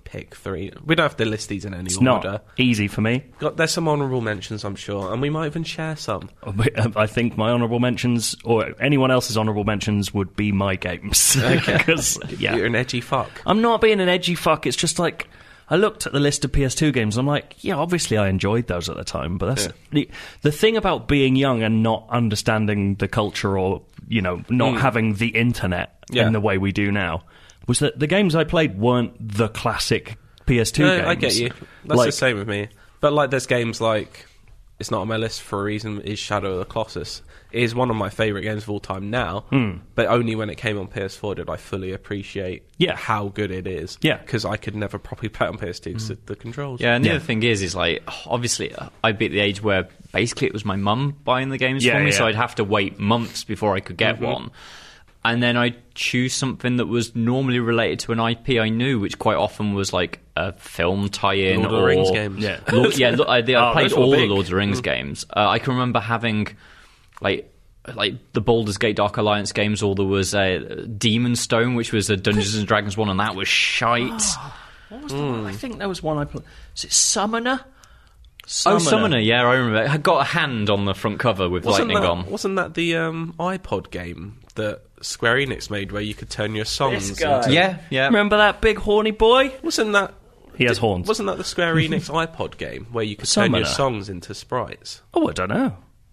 pick three. We don't have to list these in any It's order. not easy for me. Got, there's some honourable mentions, I'm sure, and we might even share some. I think my honourable mentions, or anyone else's honourable mentions, would be my games. Okay. 'Cause, yeah. You're an edgy fuck. I'm not being an edgy fuck. It's just like, I looked at the list of P S two games. I'm like, yeah, obviously I enjoyed those at the time, but that's Yeah. the, the thing about being young and not understanding the culture, or you know, not Mm. having the internet Yeah. in the way we do now, was that the games I played weren't the classic P S two No, games. I get you. That's Like- the same with me. But like, there's games like, it's not on my list for a reason, is Shadow of the Colossus. It is one of my favourite games of all time now, Mm. but only when it came on P S four did I fully appreciate Yeah. how good it is. Yeah. Because I could never properly play it on P S two because the controls. Yeah, and the Yeah. other thing is, is like, obviously, uh, I'd be at the age where basically it was my mum buying the games Yeah, for me, yeah. so I'd have to wait months before I could get Mm-hmm. one. And then I'd choose something that was normally related to an I P I knew, which quite often was like a film tie-in Lord of the or Rings games. Yeah. Lord, yeah, look, I, I Oh, played those were all the big. Lord of the Rings games. Uh, I can remember having like like the Baldur's Gate Dark Alliance games, or there was a Demon Stone, which was a Dungeons and Dragons one, and that was shite. What was the one? I think there was one I played. Is it Summoner? Oh, Summoner, yeah, I remember. It had got a hand on the front cover with Wasn't lightning that, on. wasn't that the um, iPod game that Square Enix made where you could turn your songs This guy. into... Yeah, yeah. Remember that big horny boy? Wasn't that... He has horns. Wasn't that the Square Enix iPod game where you could turn your Summoner. songs into sprites? Oh, I don't know.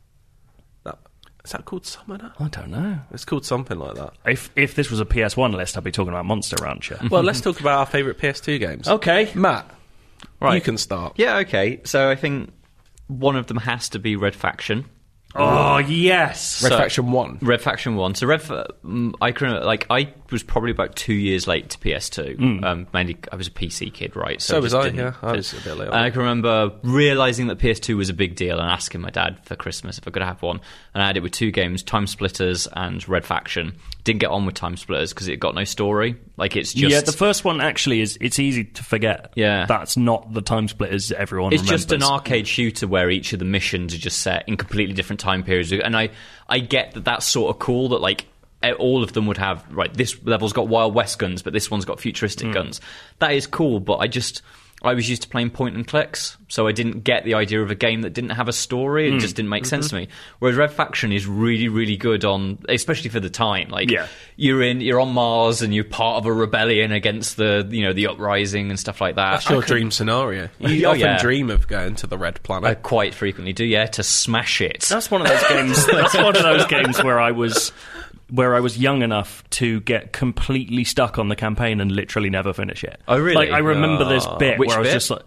That, is that called Summoner? I don't know. It's called something like that. If if this was a P S one list, I'd be talking about Monster Rancher. Well, let's talk about our favourite P S two games. Okay. Matt, Right. you can start. Yeah, okay. So I think one of them has to be Red Faction. Oh, yes. Red So- Faction one. Red Faction one. So Red, Fa- mm, I can like I was probably about two years late to P S two. Um, mainly, I was a P C kid, right? So I was just I, didn't- yeah. I was a bit late on And I it. can remember realizing that P S two was a big deal and asking my dad for Christmas if I could have one. And I had it with two games: Time Splitters and Red Faction. Didn't get on with Time Splitters because it got no story. Like it's just Yeah, the first one actually is. It's easy to forget. Yeah. That's not the Time Splitters everyone It's remembers. just an arcade shooter where each of the missions are just set in completely different time periods, and I, I get that that's sort of cool that like e- all of them would have right. This level's got Wild West guns, but this one's got futuristic guns. That is cool, but I just I was used to playing point and clicks, so I didn't get the idea of a game that didn't have a story. It just didn't make sense to me. Whereas Red Faction is really, really good on, especially for the time. Like Yeah. you're in, you're on Mars, and you're part of a rebellion against the, you know, the uprising and stuff like that. That's your I could- dream scenario. You Oh, often yeah. dream of going to the Red Planet. I quite frequently do, yeah, to smash it. That's one of those games. That's one of those games where I was, where I was young enough to get completely stuck on the campaign and literally never finish it. Oh, really? Like I remember this bit Which where I was bit? just like,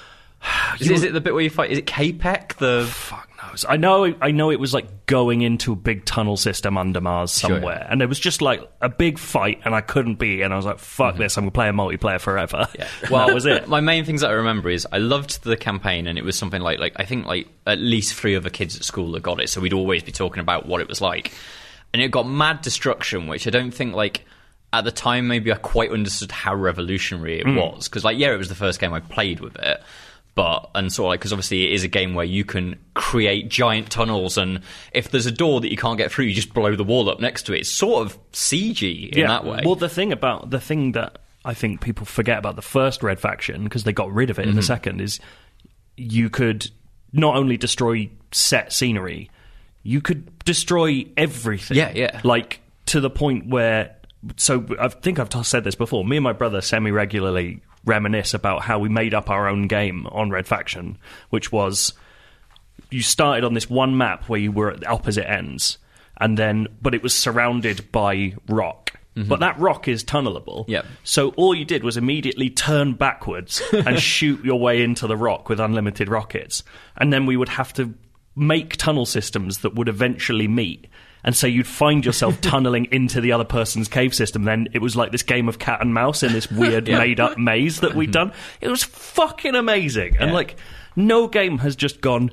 Is, is it the bit where you fight? Is it K P E C? The fuck knows. I know. I know it was like going into a big tunnel system under Mars somewhere, yeah. and it was just like a big fight, and I couldn't be. And I was like, "Fuck this! I'm gonna play a multiplayer forever." Yeah. Well, that was it. My main things that I remember is I loved the campaign, and it was something like like I think like at least three other kids at school that got it, so we'd always be talking about what it was like. And it got mad destruction, which I don't think like at the time maybe I quite understood how revolutionary it was, because like yeah, it was the first game I played with it. But, and sort of like, because obviously it is a game where you can create giant tunnels, and if there's a door that you can't get through, you just blow the wall up next to it. It's sort of C G in that way. Well, the thing about the thing that I think people forget about the first Red Faction, because they got rid of it Mm-hmm. in the second, is you could not only destroy set scenery, you could destroy everything. Yeah, yeah. Like to the point where, so I think I've t- said this before. Me and my brother semi regularly reminisce about how we made up our own game on Red Faction, which was you started on this one map where you were at the opposite ends, and then but it was surrounded by rock. But that rock is tunnelable. Yep. So all you did was immediately turn backwards and shoot your way into the rock with unlimited rockets. And then we would have to make tunnel systems that would eventually meet. And so you'd find yourself tunneling into the other person's cave system. Then it was like this game of cat and mouse in this weird made-up maze that we'd done. It was fucking amazing. And, Yeah. like, no game has just gone,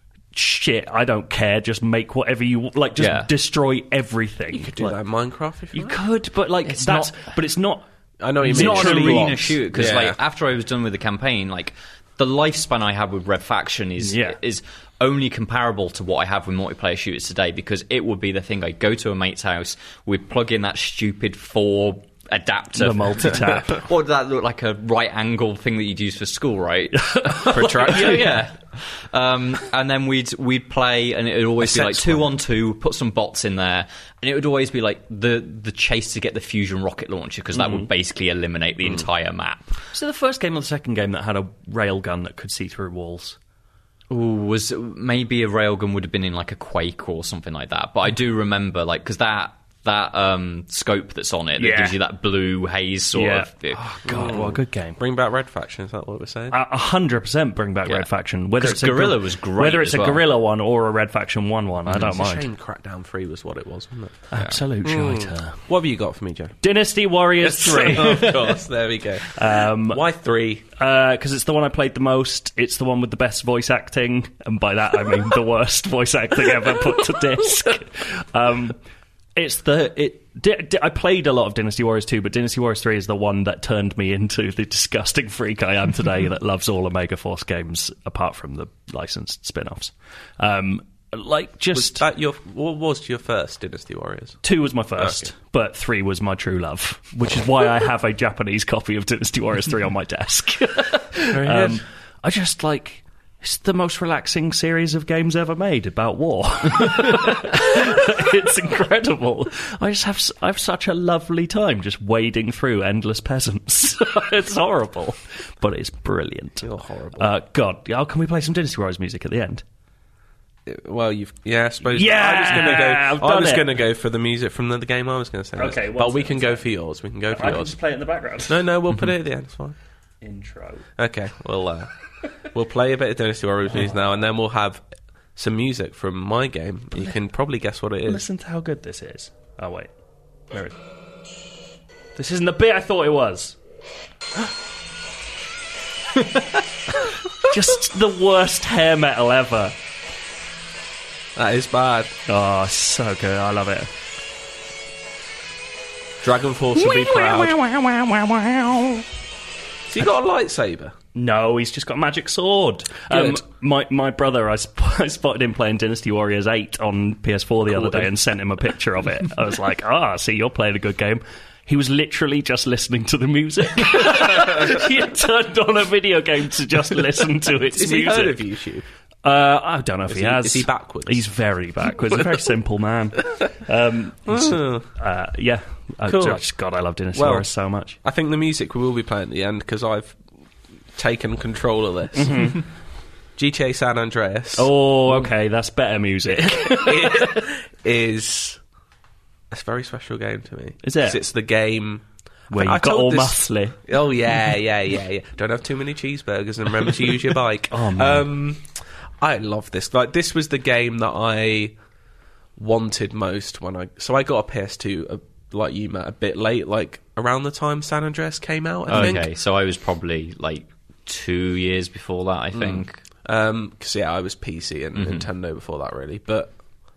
shit, I don't care, just make whatever you... Like, just Yeah. destroy everything. you could do Like, that in Minecraft if you, You like. could, but, like, It's that's... not- But it's not... I know what you It's mean. not an literally arena blocks. shoot, because Yeah. like after I was done with the campaign, like the lifespan I had with Red Faction is Yeah. is only comparable to what I have with multiplayer shooters today, because it would be the thing, I'd go to a mate's house, we'd plug in that stupid four adapter. The multi-tap. What did that look like? A right angle thing that you'd use for school, right? Protractor, yeah. Um, and then we'd we'd play, and it would always be like two on two. Put some bots in there, and it would always be like the the chase to get the fusion rocket launcher, because that would basically eliminate the entire map. So the first game or the second game that had a railgun that could see through walls? Ooh, was maybe a railgun would have been in like a Quake or something like that. But I do remember, like, because that that um, scope that's on it that Yeah. gives you that blue haze sort Yeah. of. It, Oh, God, what a good game. Bring back Red Faction, is that what we're saying? A hundred percent bring back Yeah. Red Faction. Whether 'Cause it's a Guerrilla gor- was great Whether it's as a well. Guerrilla one or a Red Faction one one, I don't It's a mind. shame Crackdown three was what it was, wasn't it? Absolute shiter. What have you got for me, Joe? Dynasty Warriors three. Of course, there we go. Um, Why three? because it's the one I played the most. It's the one with the best voice acting, and by that I mean the worst voice acting ever put to disc. Um, it's the it. Di- di- I played a lot of Dynasty Warriors two, but Dynasty Warriors three is the one that turned me into the disgusting freak I am today that loves all Omega Force games apart from the licensed spin-offs. Um, like Was just that your what was your first Dynasty Warriors? two was my first, Okay. but three was my true love, which is why I have a Japanese copy of Dynasty Warriors three on my desk. um, I just like it's the most relaxing series of games ever made about war. It's incredible. I just have s- I have such a lovely time just wading through endless peasants. It's horrible, but it's brilliant. You're horrible. Uh, God, oh, can we play some Dynasty Warriors music at the end? Well, you've yeah, I suppose. Yeah, I was gonna I've go. I done was it. gonna go for the music from the, the game I was going to say. Okay, but one we second, can go for yours. We can go for I can yours. just play it in the background. No, no, we'll put it at the end. It's fine. Intro. Okay, we'll uh, we'll play a bit of Dynasty Warriors music now, and then we'll have some music from my game. You can probably guess what it is. Listen to how good this is. Oh, wait. Where is it? This isn't the bit I thought it was. Just the worst hair metal ever. That is bad. Oh, so good. I love it. Dragon Force would be proud. So you got a lightsaber? No, he's just got a magic sword. Um, Good. my my brother, I, sp- I spotted him playing Dynasty Warriors eight on P S four the other day and sent him a picture of it. I was like, ah, see, you're playing a good game. He was literally just listening to the music. He had turned on a video game to just listen to its Has he music. heard of YouTube? Uh, I don't know if Is he, he- has. is he backwards? He's very backwards. He's a very simple man. Um, Oh. uh, yeah. Uh, Cool. just, God, I love Dynasty Well, Warriors so much. I think the music we will be playing at the end because I've taken control of this. G T A San Andreas Oh, okay, that's better music. is a very special game to me. Is it? 'Cause it's the game Where I you've got told all this- muscly. Oh yeah, yeah, yeah, yeah. Don't have too many cheeseburgers and remember to use your bike. Oh, man. Um, I love this. Like this was the game that I wanted most when I. So I got a P S two, uh, like you, Matt, a bit late, like around the time San Andreas came out. I okay, think. so I was probably like two years before that, I think. Um, because yeah, I was P C and Nintendo before that, really. But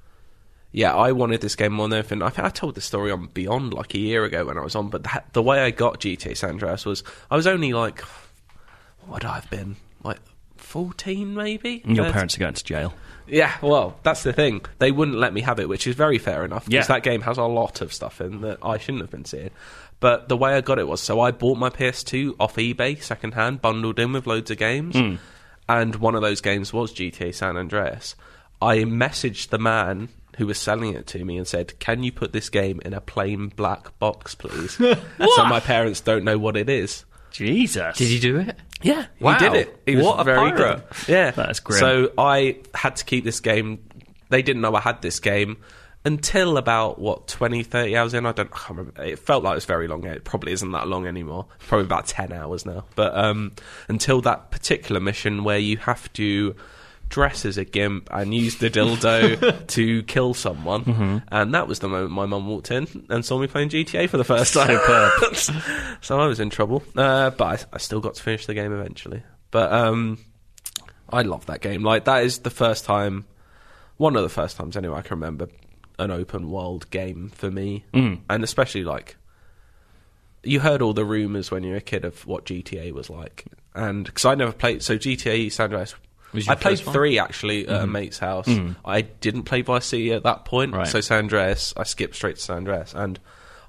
yeah, I wanted this game more than anything. I think I told this story on Beyond like a year ago when I was on. But that, the way I got G T A San Andreas was I was only like, what would I have been like fourteen maybe? Your thirteen? parents are going to jail. Yeah, well, that's the thing. They wouldn't let me have it, which is very fair enough because Yeah. that game has a lot of stuff in that I shouldn't have been seeing. But the way I got it was, so I bought my P S two off eBay, secondhand, bundled in with loads of games, Hmm. and one of those games was G T A San Andreas. I messaged the man who was selling it to me and said, "Can you put this game in a plain black box, please?" So my parents don't know what it is. Jesus. Did you do it? Yeah, Wow. he did it. He was What a very pirate. good. Yeah, That's grim. So I had to keep this game. They didn't know I had this game until about what twenty, thirty hours in. I don't. I can't remember. It felt like it was very long. It probably isn't that long anymore. Probably about ten hours now. But um, until that particular mission where you have to dress as a gimp and use the dildo to kill someone, Mm-hmm. and that was the moment my mum walked in and saw me playing G T A for the first time. So I was in trouble, uh, but I, I still got to finish the game eventually. But um, I love that game. Like that is the first time, one of the first times anyway I can remember an open world game for me, Mm. and especially like you heard all the rumours when you were a kid of what G T A was like, and because I never played, so G T A San Andreas. Was your I played first one? three actually at a mate's house. I didn't play Vice City at that point, Right. so San Andreas, I skipped straight to San Andreas, and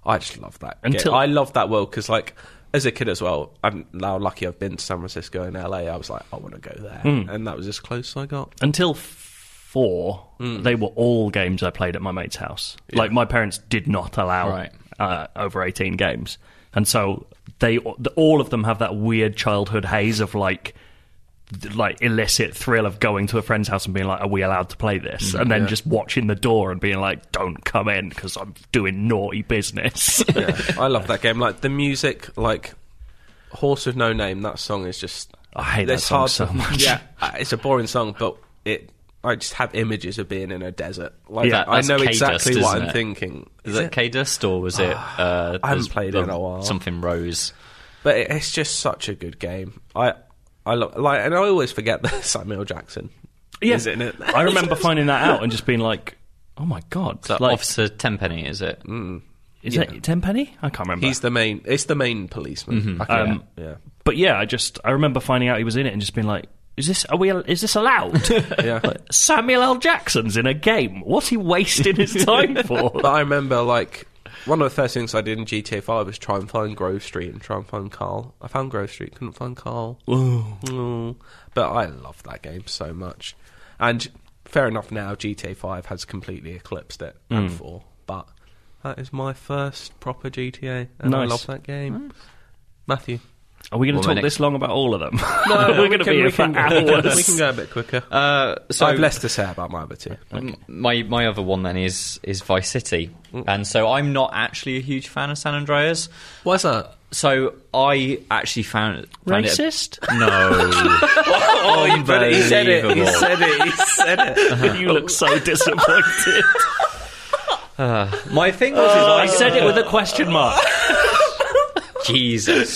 I just love that. Until- game. I love that world because, like, as a kid as well, I'm now lucky I've been to San Francisco and L A. I was like, I want to go there, Mm. and that was as close as I got. Until four, Mm. they were all games I played at my mate's house. Like, my parents did not allow Right. uh, over eighteen games. And so they all of them have that weird childhood haze of, like, th- like illicit thrill of going to a friend's house and being like, are we allowed to play this? And then yeah. just watching the door and being like, don't come in because I'm doing naughty business. Yeah, I love that game. Like, the music, like, Horse with No Name, that song is just... I hate that it's song hard so to, much. Yeah, uh, it's a boring song, but it... I just have images of being in a desert. Like, Yeah, I that's know K-Dust, exactly what isn't I'm it? thinking. Is it K-Dust or was it... Uh, I haven't there's played the- it in a while. Something Rose. But it, it's just such a good game. I... I love, like, and I always forget that Samuel Jackson Yeah. is in it. I remember finding that out and just being like, oh my God. So like, Officer Tenpenny, is it? is yeah. it Tenpenny? I can't remember. He's the main. It's the main policeman. I can- Um, yeah, But yeah, I just I remember finding out he was in it and just being like, "Is this are we? Is this allowed?" yeah. Like, Samuel L. Jackson's in a game. What's he wasting his time for? But I remember, like, one of the first things I did in G T A five was try and find Grove Street and try and find Carl. I found Grove Street, couldn't find Carl. Ooh. But I love that game so much. And fair enough, now G T A five has completely eclipsed it and four. But that is my first proper G T A, and I Nice. love that game. Matthew. Are we going to Well, my talk next- this long about all of them? No, we're going to be here for we hours. can, we can go a bit quicker. Uh, so I have less to say about my other two. M- My my other one then is is Vice City, and so I'm not actually a huge fan of San Andreas. Why's that? So I actually found, found Racist? It, no, Oh, you put it. He said it. He Unbelievable. said it. He said it. You look so disappointed. my thing was is I I said it with a question mark. Jesus.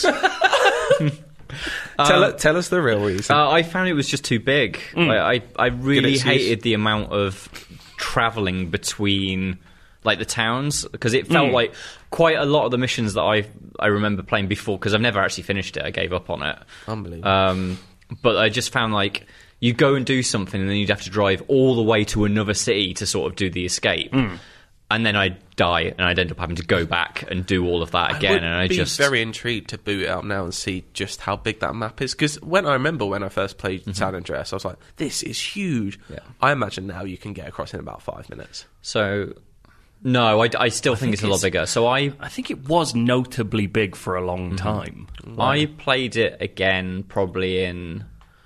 tell, it, tell us the real reason. Uh, I found it was just too big. Like, I I really excuse. hated the amount of travelling between like the towns because it felt like quite a lot of the missions that I I remember playing before because I've never actually finished it. I gave up on it. Unbelievable. Um, but I just found like you go and do something and then you'd have to drive all the way to another city to sort of do the escape. And then I'd die and I'd end up having to go back and do all of that again. I would and I be just very intrigued to boot it up now and see just how big that map is. Because when I remember when I first played San Andreas, I was like, "This is huge." Yeah. I imagine now you can get across in about five minutes. so no, I, I still think, think it's a lot it's- bigger. So I I think it was notably big for a long time. I played it again probably in.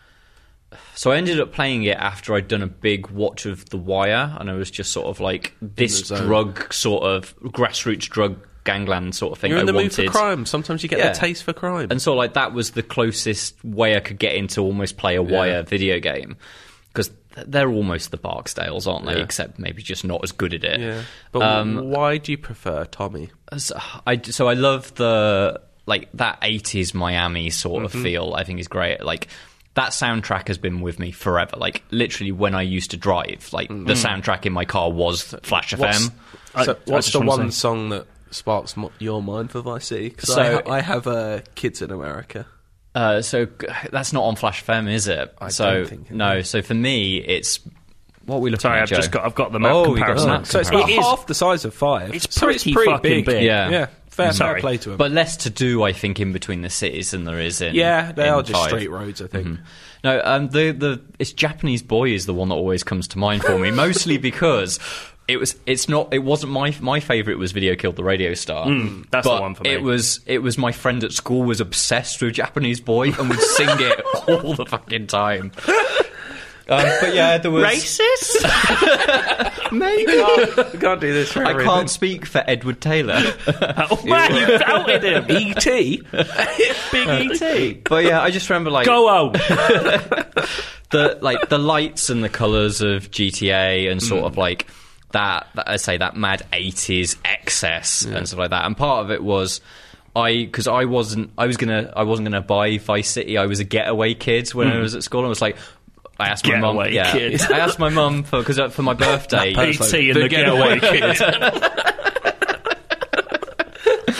So I ended up playing it after I'd done a big watch of The Wire, and I was just sort of like this the zone. drug sort of grassroots drug gangland sort of thing. You're in I the mood wanted. for crime. Sometimes you get Yeah. the taste for crime. And so, like, that was the closest way I could get into almost play a Wire video game. Because th- they're almost the Barksdales, aren't they? Yeah. Except maybe just not as good at it. yeah, but Um, why do you prefer Tommy? So I, so I love the, like, that eighties Miami sort Mm-hmm. of feel, I think is great. Like, that soundtrack has been with me forever. Like, literally, when I used to drive, like, the soundtrack in my car was Flash Mm. What's, F M. I- so I what's just the wanna one say- song that sparks mo- your mind for Vice City? 'Cause So- I, ha- I have uh, kids in America. Uh, so g- that's not on Flash F M, is it? I so don't think it no. is. So for me, it's what are we looking Sorry, at. I've Joe? just got I've got the map Oh, you got comparison. the map So it's It about is- half the size of five. It's So pretty fucking big. Yeah. Yeah, fair, fair Sorry. play to him. But less to do, I think, in between the cities than there is in. yeah, they in are just five. straight roads, I think. No, um, the the it's Japanese Boy is the one that always comes to mind for me, mostly because it was it's not it wasn't my my favorite was Video Killed the Radio Star. that's the but one for me. It was it was my friend at school was obsessed with Japanese Boy and would sing it all the fucking time. Um, but yeah, there was Racist? maybe. We can't do this for I everything. can't speak for Edward Taylor. Oh man, you outed him. E T Big E T. But yeah, I just remember like Go home. the like the lights and the colours of G T A and sort of like that, that I say that mad eighties excess and stuff like that. And part of it was I because I wasn't I was gonna I wasn't gonna buy Vice City. I was a getaway kid when I was at school. And I was like. I asked my mum. Getaway Yeah, kid. I asked my mum for because for my birthday. E T and the getaway kid.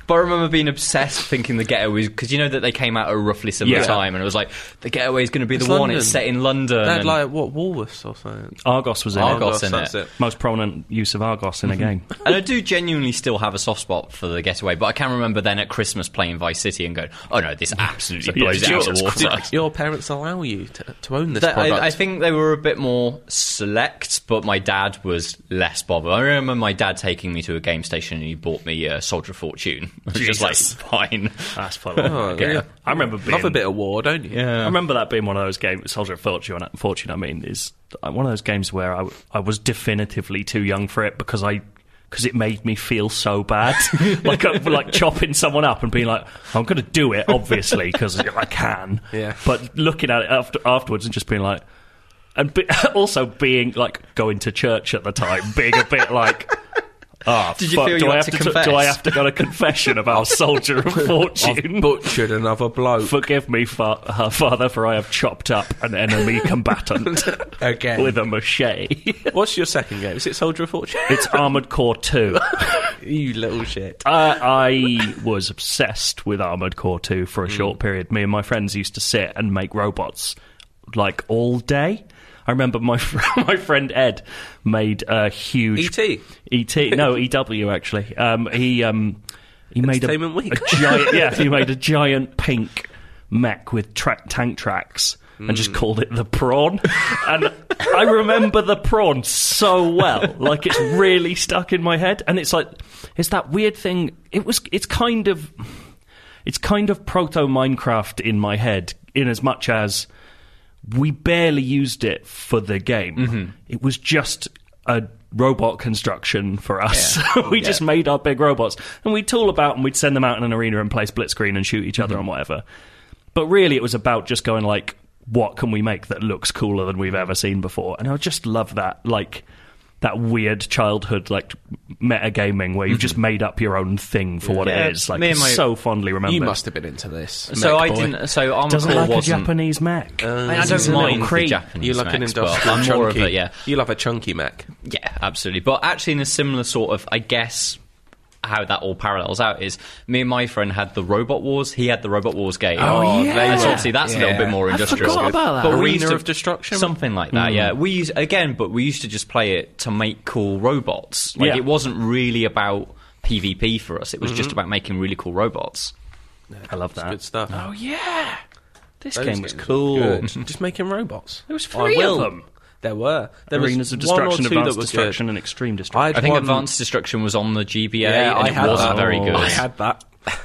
But I remember being obsessed thinking the Getaway, because you know that they came out at a roughly similar Yeah. time, and it was like, the Getaway is going to be It's the one, London. it's set in London. They had and- like what Woolworths or something. Argos was in Argos it. in that's it. it. Most prominent use of Argos in a game. And I do genuinely still have a soft spot for the Getaway, but I can remember then at Christmas playing Vice City and going, oh no, this absolutely Yeah, blows did it out you- of water. Did your parents allow you to, to own this That- product? I, I think they were a bit more select, but my dad was less bothered. I remember my dad taking me to a game station and he bought me uh, Soldier of Fortune. It was just like, Jesus. fine. That's funny. Oh, yeah. yeah. I remember being, Love a bit of war, don't you? I remember that being one of those games. Soldier of Fortune, Fortune, I mean, is one of those games where I, I was definitively too young for it because I because it made me feel so bad, like I, like chopping someone up and being like, I'm going to do it, obviously, because I can. Yeah. But looking at it after, afterwards and just being like, and be, also being like going to church at the time, being a bit like. Oh, Did you fuck, feel do you I had have to to, confess? do I have to go to confession about Soldier of Fortune? I've butchered another bloke. Forgive me, fa- uh, Father, for I have chopped up an enemy combatant Again. with a machete. What's your second game? Is it Soldier of Fortune? It's Armored Core two. You little shit. Uh, I was obsessed with Armored Core two for a short period. Me and my friends used to sit and make robots like all day. I remember my fr- my friend Ed made a huge E T? E T no E W actually. Um, he um, he made a, Entertainment Week. a giant yeah he made a giant pink mech with tra- tank tracks and just called it the Prawn. And I remember the Prawn so well, like it's really stuck in my head. And it's like it's that weird thing. It was it's kind of it's kind of proto Minecraft in my head, in as much as we barely used it for the game. Mm-hmm. It was just a robot construction for us. we Yeah. just made our big robots. And we'd tool about and we'd send them out in an arena and play split screen and shoot each other Mm-hmm. and whatever. But really it was about just going like, what can we make that looks cooler than we've ever seen before? And I just love that, like, that weird childhood, like, metagaming where you've just made up your own thing for what Yeah, it is. Like, me and my- so fondly remembered. You must have been into this. So mech I boy. didn't. So Armored Doesn't Core like a wasn't. Japanese mech. Uh, I, mean, I It's don't a little mind the creep. Japanese You like an mechs, but industrial I'm chunky. more of a yeah, You love a chunky mech. yeah, absolutely. But actually, in a similar sort of, I guess, how that all parallels out is me and my friend had the Robot Wars. He had the Robot Wars game. Oh, yeah. And so obviously that's a little Yeah. bit more I industrial. forgot about that. But we Arena used to, of Destruction? something like that. Yeah, we used, again, but we used to just play it to make cool robots. Like Yeah. it wasn't really about PvP for us. It was just about making really cool robots. I love that. Good stuff. Oh, yeah. This Those game was games were cool. good. Just making robots. There was I three will. of them. There were. There Arenas was of one or Destruction, two that Advanced were Destruction, good. and Extreme I Destruction. had I think one- Advanced Destruction was on the G B A, Yeah, and I it had wasn't that. very good. I had that.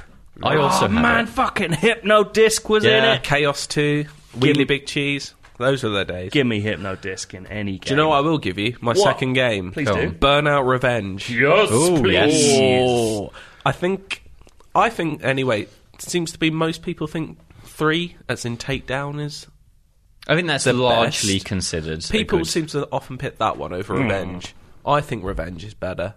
I also oh, had man, it. fucking Hypno Disc was in Yeah, it. Chaos two, Wheelie Big Cheese. Those are the days. Give me Hypno Disc in any game. Do you know what I will give you? My second game. Please Go do. on. Burnout Revenge. Yes, Ooh, please. yes. Oh, I think, I think anyway. It seems to be most people think three, as in Takedown, is I think that's the largely best. considered. a people good- seem to often pick that one over Revenge. I think Revenge is better.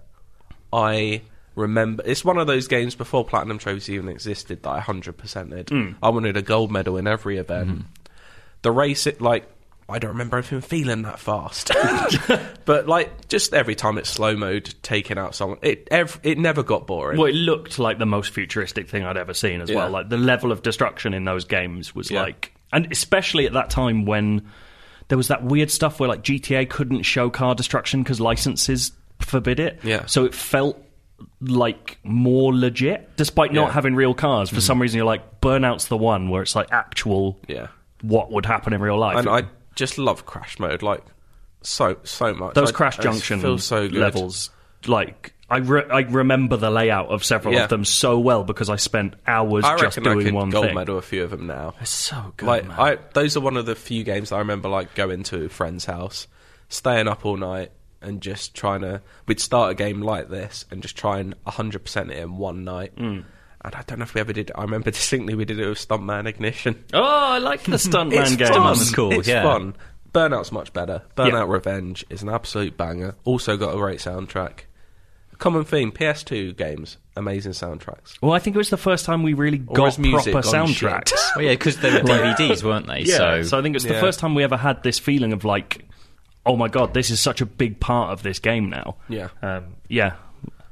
I remember it's one of those games before Platinum Trophies even existed that I one hundred percented. I wanted a gold medal in every event. The race, it like I don't remember even feeling that fast, but like just every time it's slow mode, taking out someone, it ev- it never got boring. Well, it looked like the most futuristic thing I'd ever seen as Yeah. well. Like, the level of destruction in those games was Yeah. like... And especially at that time when there was that weird stuff where, like, G T A couldn't show car destruction because licenses forbid it. Yeah. So it felt like more legit, despite not Yeah. having real cars. For some reason, you're like, Burnout's the one where it's like actual Yeah, what would happen in real life. and I just love Crash mode like so so much. Those I- Crash I Junction feel so good. levels, like... I, re- I remember the layout of several Yeah. of them so well because I spent hours I just reckon I doing could one gold thing. medal a few of them now. It's so good, Like man. I, those are one of the few games that I remember like going to a friend's house, staying up all night, and just trying to. We'd start a game like this and just try and one hundred percent it in one night. Mm. And I don't know if we ever did. I remember distinctly we did it with Stuntman Ignition. Oh, I like the Stuntman It's game. fun. was cool, It's yeah. fun. Burnout's much better. Burnout Yeah. Revenge is an absolute banger. Also got a great soundtrack. Common theme: P S two games, amazing soundtracks. Well, I think it was the first time we really Or got is music proper gone soundtracks. shit? Oh yeah, because they were D V Ds, weren't they? Yeah, so I think it's the Yeah. first time we ever had this feeling of like, oh my god, this is such a big part of this game now. Yeah. um, yeah.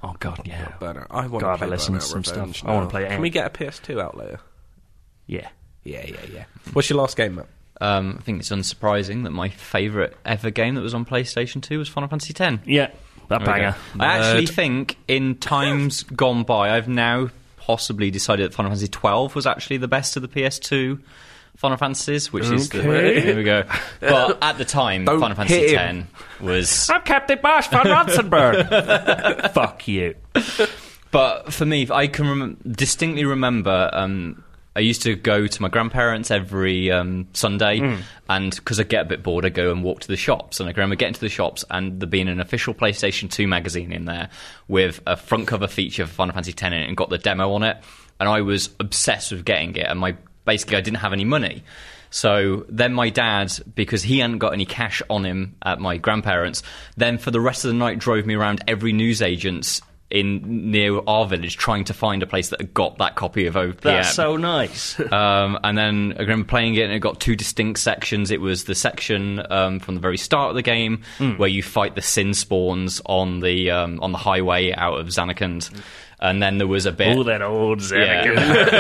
Oh God, yeah. Burnout. I want Gotta to have play a listen to Burnout some Revenge stuff. I wanna now. play it. Can we get a P S two out later? Yeah. Yeah, yeah, yeah. What's your last game, Matt? Um, I think it's unsurprising that my favourite ever game that was on PlayStation two was Final Fantasy X. Yeah, that There we banger. go. I actually Nerd. think in times gone by, I've now possibly decided that Final Fantasy twelve was actually the best of the P S two Final Fantasies, which is the... Okay. There we go. But at the time, Don't Final Fantasy hit him. X was... I'm Captain Bosch von Ratzenberg. Fuck you. But for me, I can rem- distinctly remember... Um, I used to go to my grandparents every um, Sunday, mm. and because I get a bit bored, I go and walk to the shops. And I can remember getting to the shops and there being an official PlayStation two magazine in there with a front cover feature for Final Fantasy X in it and got the demo on it. And I was obsessed with getting it. And my basically, I didn't have any money. So then my dad, because he hadn't got any cash on him at my grandparents', then for the rest of the night drove me around every newsagent's in near our village trying to find a place that had got that copy of O P M. That's so nice. um, and then I remember playing it and it got two distinct sections. It was the section um, from the very start of the game mm. where you fight the Sin spawns on the um, on the highway out of Zanarkand. And then there was a bit... Oh, that old Zanarkand.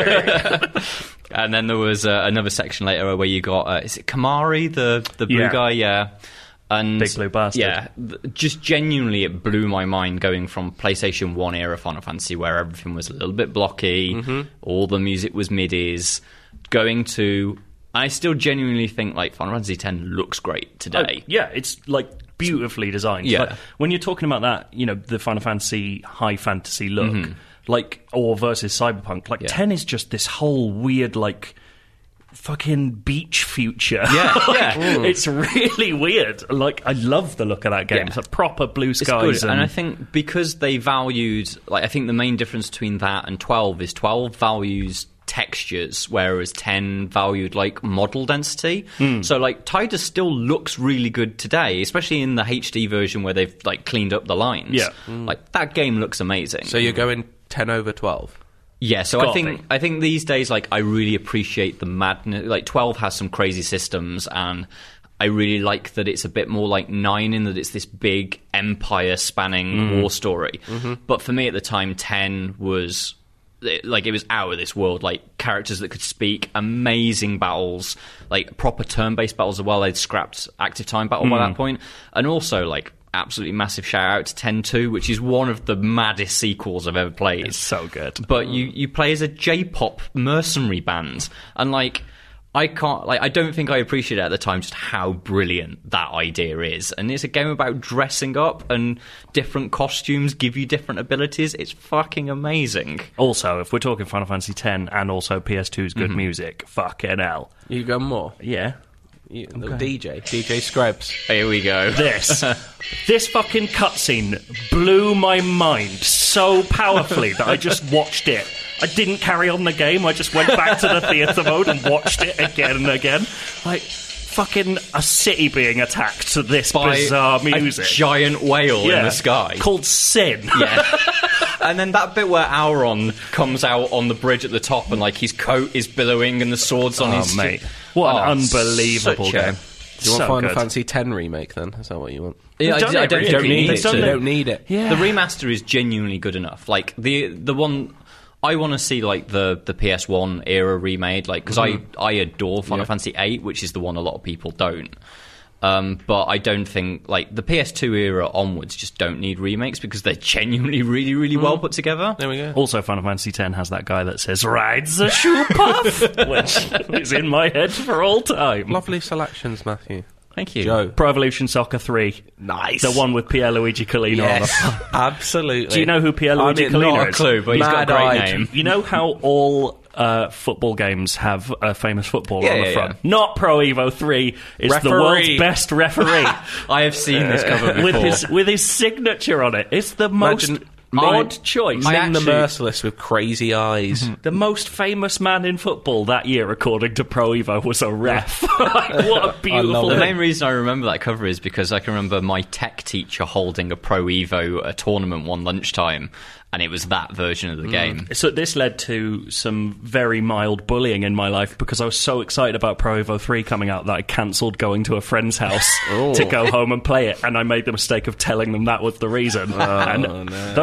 Yeah. And then there was uh, another section later where you got... Uh, is it Kamari, the, the blue yeah. guy? Yeah. And Big blue bastard. Yeah, th- just genuinely it blew my mind going from PlayStation one era Final Fantasy where everything was a little bit blocky, mm-hmm. all the music was midis, going to... I still genuinely think like Final Fantasy X looks great today. Oh, yeah, it's like beautifully designed. Yeah. Like, when you're talking about that, you know, the Final Fantasy high fantasy look, mm-hmm. like, or versus Cyberpunk, like yeah. ten is just this whole weird, like, fucking beach future. Yeah, like, yeah. Mm. It's really weird. Like, I love the look of that game. Yeah. It's a proper blue It's skies. good. And, and I think because they valued, like, I think the main difference between that and twelve is twelve values textures, whereas ten valued like model density. Mm. So like Tidus still looks really good today, especially in the H D version where they've like cleaned up the lines. Yeah, mm. like that game looks amazing. So you're going ten over twelve. Yeah, so Got I think be. I think these days, like, I really appreciate the madness. Like, twelve has some crazy systems, and I really like that it's a bit more like nine in that it's this big empire-spanning mm. war story. Mm-hmm. But for me at the time, ten was... like, it was out of this world, like, characters that could speak, amazing battles, like, proper turn-based battles as well. They'd scrapped active time battle mm. by that point. And also, like, absolutely massive shout-out to ten two, which is one of the maddest sequels I've ever played. It's so good. But you, you play as a J-pop mercenary band, and, like... I can't, like, I don't think I appreciated at the time just how brilliant that idea is. And it's a game about dressing up and different costumes give you different abilities. It's fucking amazing. Also, if we're talking Final Fantasy X and also P S two's good mm-hmm. music, fucking hell. You go more? Yeah. You, okay. D J. D J Scrubs. Here we go. This. This fucking cutscene blew my mind so powerfully that I just watched it. I didn't carry on the game. I just went back to the theatre mode and watched it again and again. Like, fucking a city being attacked to this by bizarre music. A giant whale yeah. in the sky. Called Sin. Yeah. And then that bit where Auron comes out on the bridge at the top and, like, his coat is billowing and the sword's on oh, his... mate. What oh, an unbelievable game. A... Do you want so Final good. Fantasy X remake, then? Is that what you want? Yeah, I, done I, I it, don't really. think you need They've it. done You it. don't need it. Yeah. The remaster is genuinely good enough. Like, the the one... I want to see, like, the, the P S one era remade, like, because mm-hmm. I, I adore Final yeah. Fantasy eight, which is the one a lot of people don't. Um, but I don't think, like, the P S two era onwards just don't need remakes because they're genuinely really, really mm. well put together. There we go. Also, Final Fantasy X has that guy that says, "Ride the shoe puff," which is in my head for all time. Lovely selections, Matthew. Thank you. Joe. Pro Evolution Soccer three. Nice. The one with Pierluigi Collina yes, on the absolutely. Do you know who Pierluigi I mean, Collina not is? a clue, but he's got a great Mad-eyed. name. You know how all uh, football games have a famous footballer Yeah, on the yeah, front? yeah. Not Pro Evo three. It's the Referee. world's best referee. I have seen this cover before. with his with his signature on it. It's the most Imagine- odd Mine- choice. Mine the actually- Merciless with crazy eyes. The most famous man in football that year, according to Pro Evo, was a ref. Like, what a beautiful The thing. main reason I remember that cover is because I can remember my tech teacher holding a Pro Evo a tournament one lunchtime, and it was that version of the game. So this led to some very mild bullying in my life because I was so excited about Pro Evo three coming out that I cancelled going to a friend's house to go home and play it, and I made the mistake of telling them that was the reason. Oh, and no. those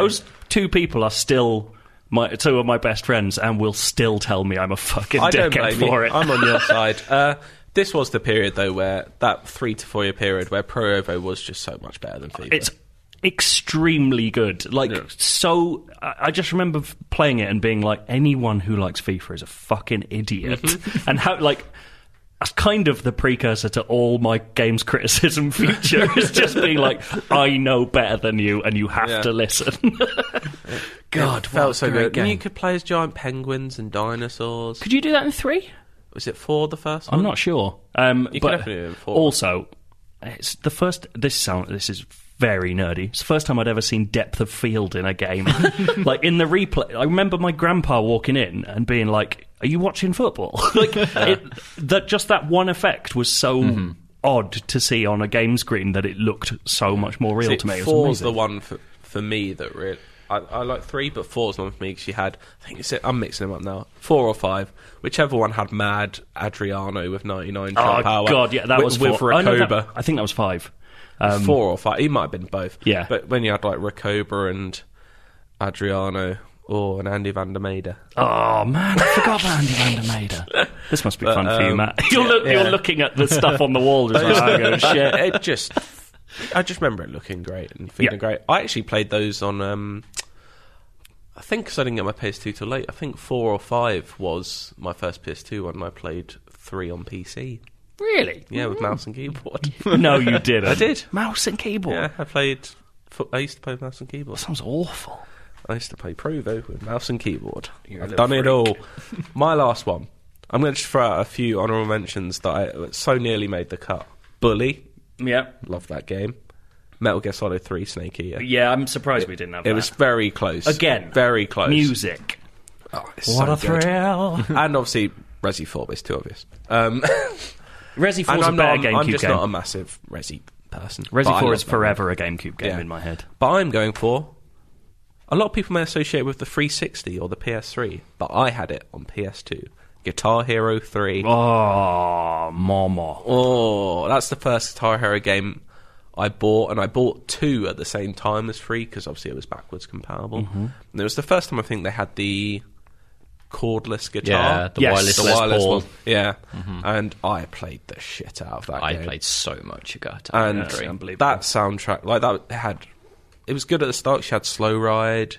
two people are still my two of my best friends and will still tell me I'm a fucking I don't dickhead blame for you. it. I'm on your side. Uh, this was the period, though, where that three to four year period where Pro Evo was just so much better than FIFA. It's extremely good. Like, Yeah. so... I I just remember f- playing it and being like, anyone who likes FIFA is a fucking idiot. Mm-hmm. And how, like... That's kind of the precursor to all my games criticism future. Is just being like, I know better than you, and you have Yeah. to listen. God, it felt what so a great good. game. And you could play as giant penguins and dinosaurs. Could you do that in three? Was it four the first one? I'm not sure. Um, You could but definitely do it in four. Also, it's the first. This sound. This is very nerdy. It's the first time I'd ever seen depth of field in a game. Like in the replay, I remember my grandpa walking in and being like, "Are you watching football?" Like it, that. Just that one effect was so Mm-hmm. odd to see on a game screen that it looked so much more real See, to me. It was four's amazing. the one for, for me that really... I, I like three, but four's the one for me because you had... I think it's... I'm mixing them up now. Four or five. Whichever one had Mad Adriano with ninety-nine shot Oh power. God, yeah, that with, was with four. Oh, no, Rakoba. that- I think that was five. Um, Four or five. He might have been both. Yeah. But when you had like Rakoba and Adriano or and Andy van der Meijden. Oh man, I forgot about Andy van der Meijden. This must be But, fun for you, um, Matt. You're, look, yeah. you're looking at the stuff on the wall. Just like, "I'm gonna shit." It just... I just remember it looking great and feeling Yeah. great. I actually played those on... Um, I think because I didn't get my P S two till late. I think four or five was my first P S two one, and I played three on P C. Really? Yeah, with mouse and keyboard. No, you didn't. I did. Mouse and keyboard. Yeah, I played. fo- I used to play with mouse and keyboard. Sounds awful. I used to play Provo with mouse and keyboard. You're a I've little done it freak. all. My last one. I'm going to just throw out a few honourable mentions that I so nearly made the cut. Bully, Yeah. love that game. Metal Gear Solid three, Snake Eater. Yeah, I'm surprised we didn't have It that. was very close. Again, very close. Music. Oh, it's What so a good. thrill. And obviously Resi four, but it's too obvious. Um, Resi and four is a I'm, better not, GameCube I'm just game. not a massive Resi person. Resi but I four love is that forever a GameCube game Yeah. in my head. But I'm going for... A lot of people may associate it with the three sixty or the P S three, but I had it on P S two. Guitar Hero three. Oh, mama. Oh, that's the first Guitar Hero game I bought, and I bought two at the same time as three, because obviously it was backwards compatible. Mm-hmm. And it was the first time I think they had the cordless guitar. Yeah, the Yes. wireless the Les wireless Paul. one. Yeah. And I played the shit out of that I game. played so much Guitar And Hero three. unbelievable. that soundtrack, like that, it had... It was good at the start. She had Slow Ride,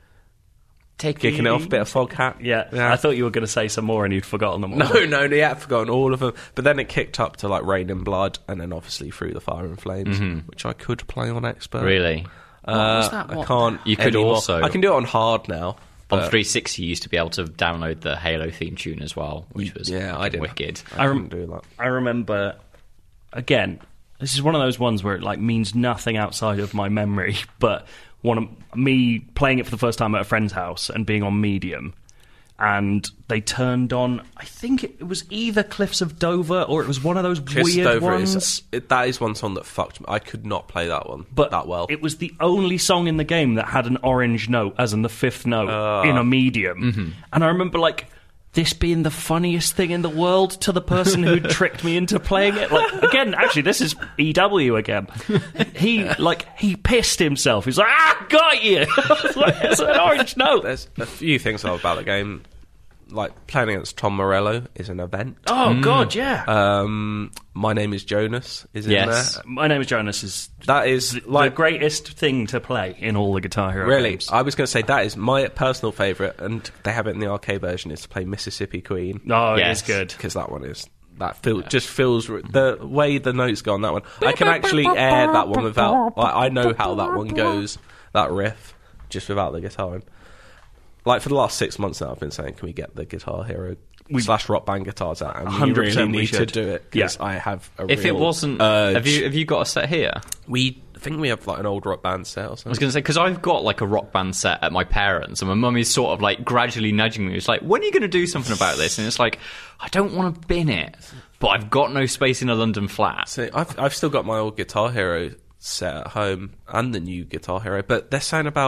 kicking it off, a bit of Foghat. Yeah, Yeah. I thought you were going to say some more and you'd forgotten them all. No, no, yeah, I've forgotten all of them. But then it kicked up to like Rain and Blood, and then obviously Through the Fire and Flames, which I could play on Expert. Really? Uh, was that? I What? can't. You could anymore. also- I can do it on hard now. On but- three sixty, you used to be able to download the Halo theme tune as well, which was Yeah, I did. wicked. I, I rem- couldn't do that. I remember, again, this is one of those ones where it like means nothing outside of my memory, but one of me playing it for the first time at a friend's house and being on medium, and they turned on, I think it was either Cliffs of Dover or it was one of those Kiss weird Dover ones. is it, that is one song that fucked me. I could not play that one, but that well. it was the only song in the game that had an orange note, as in the fifth note, Ah. in a medium. Mm-hmm. And I remember, like, this being the funniest thing in the world to the person who tricked me into playing it. Like, again, actually, this is E W again. He, like, he pissed himself. He's like, ah, got you! Like, it's an orange note. There's a few things I love about the game. Like playing against Tom Morello is an event. Oh, God, yeah. Um, My Name is Jonas is in Yes. there. My Name is Jonas is That is the like greatest thing to play in all the Guitar Hero really. games. I was going to say that is my personal favourite, and they have it in the arcade version. Is to play Mississippi Queen Oh, Yes. it's good. because that one is that feel just feels r- the way the notes go on that one. I can actually air that one without. Like, I know how that one goes. That riff just without the guitar. In. Like for the last six months now, I've been saying, can we get the Guitar Hero slash Rock Band guitars out? And we one hundred really percent we need to should. do it because Yeah. I have. A If it real wasn't, urge. have you have you got a set here? We I think we have like an old Rock Band set or I was something. going to say, because I've got like a Rock Band set at my parents', and my mum is sort of like gradually nudging me. It's like, when are you going to do something about this? And it's like, I don't want to bin it, but I've got no space in a London flat. So I've I've still got my old Guitar Hero set at home and the new Guitar Hero, but they're saying about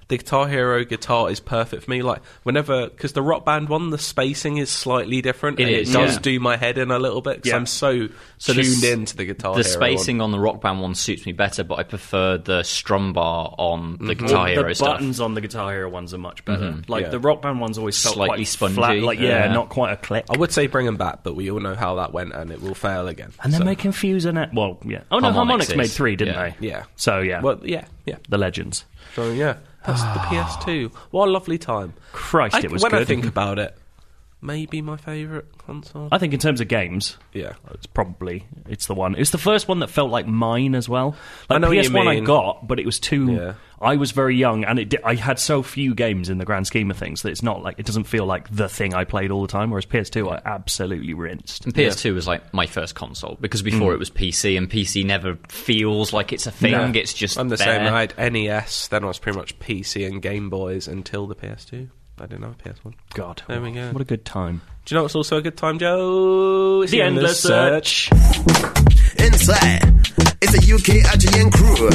the Guitar Hero guitar is perfect for me. Like, whenever... Because the Rock Band one, the spacing is slightly different. It and is, It does yeah. do my head in a little bit, because Yeah. I'm so, So tuned the s- into the Guitar The Hero spacing one. on the Rock Band one suits me better, but I prefer the strum bar on the Mm-hmm. Guitar Hero the stuff. buttons on the Guitar Hero ones are much better. Like Yeah. the Rock Band ones always felt Slightly quite spongy, flat, like yeah, yeah. not quite a click. I would say bring them back, but we all know how that went, and it will fail again. And they're So, making Fusion it. Well, yeah. Oh no, Harmonix Harmonix is, made three, didn't yeah. they? Yeah. So yeah, Well, yeah, yeah. the legends. So, yeah. That's the P S two. What a lovely time. Christ, I, it was when good. I think about it, maybe my favourite console. I think in terms of games, Yeah. it's probably it's the one. It's the first one that felt like mine as well. Like I know what you P S one I mean. got, but it was too. Yeah. I was very young, and it di- I had so few games in the grand scheme of things that it's not like it doesn't feel like the thing I played all the time. Whereas P S two, I absolutely rinsed. And P S two was like my first console, because before it was P C, and P C never feels like it's a thing. Yeah. It's just I'm the there. same. I had N E S, then I was pretty much P C and Game Boys until the P S two. I didn't have a P S one. God, There we go. What a good time. Do you know what's also a good time, Joe? It's The Endless Search. Inside, it's a U K Aegean crew.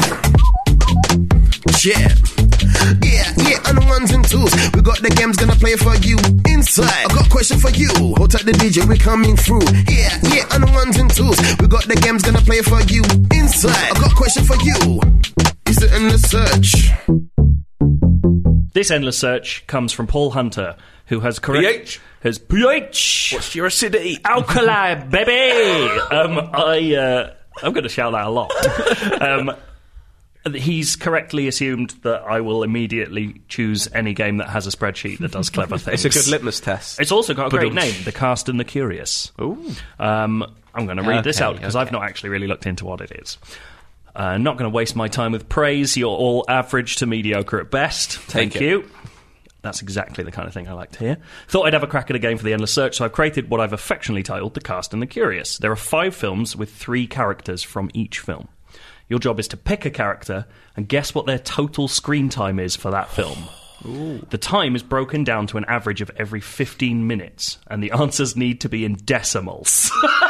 Yeah, yeah, yeah, on the ones and twos. We got the games gonna play for you. Inside, I got a question for you. Hold up the D J, we coming through. Yeah, yeah, on the ones and twos. We got the games gonna play for you. Inside, I got a question for you. It's the Endless Search. This Endless Search comes from Paul Hunter, who has correct pH. has pH. What's your acidity? Alkali, baby. Um, I uh, I'm going to shout that a lot. um, he's correctly assumed that I will immediately choose any game that has a spreadsheet that does clever things. It's a good litmus test. It's also got a great Ba-dum. name, The Cast and the Curious. Ooh. Um, I'm going to read this Okay, out because I've okay. not actually really looked into what it is. Uh, not going to waste my time with praise. You're all average to mediocre at best. Thank Take it. you. That's exactly the kind of thing I like to hear. Thought I'd have a crack at a game for the Endless Search, so I've created what I've affectionately titled The Cast and the Curious. There are five films with three characters from each film. Your job is to pick a character and guess what their total screen time is for that film. The time is broken down to an average of every fifteen minutes, and the answers need to be in decimals.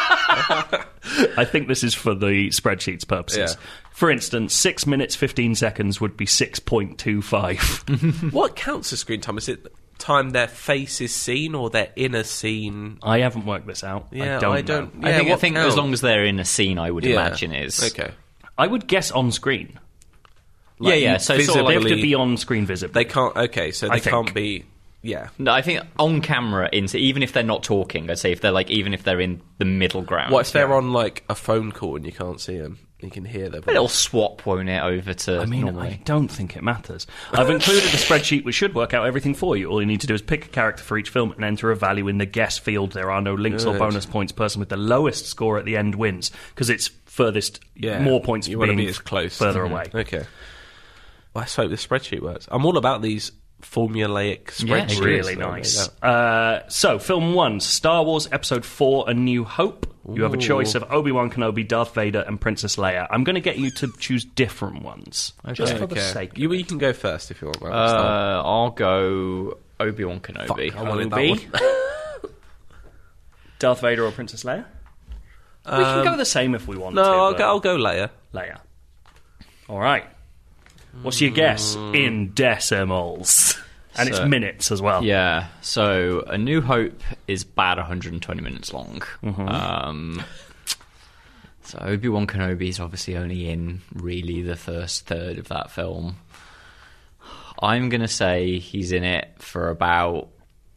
I think this is for the spreadsheet's purposes. Yeah. For instance, six minutes, fifteen seconds would be six point two five. What counts as screen time? Is it time their face is seen or their inner scene? I haven't worked this out. Yeah, I don't, I don't- know. I Yeah, think, I what think as counts? long as they're in a scene, I would Yeah. imagine is Okay. I would guess on screen. yeah, yeah. So sort of They like, have to be on screen visibly. They can't. Okay, so I they think. can't be. Yeah. no, I think on camera, into even if they're not talking, I'd say if they're like even if they're in the middle ground. What if they're on like a phone call and you can't see them? You can hear them. It'll swap, won't it, over to I mean, normally. I don't think it matters. I've included a spreadsheet which should work out everything for you. All you need to do is pick a character for each film and enter a value in the guess field. There are no links or Good. bonus points. Person with the lowest score at the end wins because it's furthest, Yeah. more points You for wanna being be as close. further Mhm. away. Okay. Well, let's hope this spreadsheet works. I'm all about these formulaic Yeah, spreadsheets. Really that are nice. made up. Uh, so, film one, Star Wars Episode four, A New Hope. You have a choice of Obi-Wan Kenobi, Darth Vader, and Princess Leia. I'm going to get you to choose different ones, just for the Okay. sake You, of you it. can go first if you want. Right? Uh, I'll go Obi-Wan Kenobi. Fuck, I wanted that Obi. one. Darth Vader or Princess Leia? we can go the same if we want No, to. I'll but- go, I'll go Leia. Leia. All right. What's your guess in decimals? And it's So- minutes as well. Yeah, so A New Hope is about one hundred twenty minutes long. Mm-hmm. Um, so Obi-Wan Kenobi is obviously only in really the first third of that film. I'm going to say he's in it for about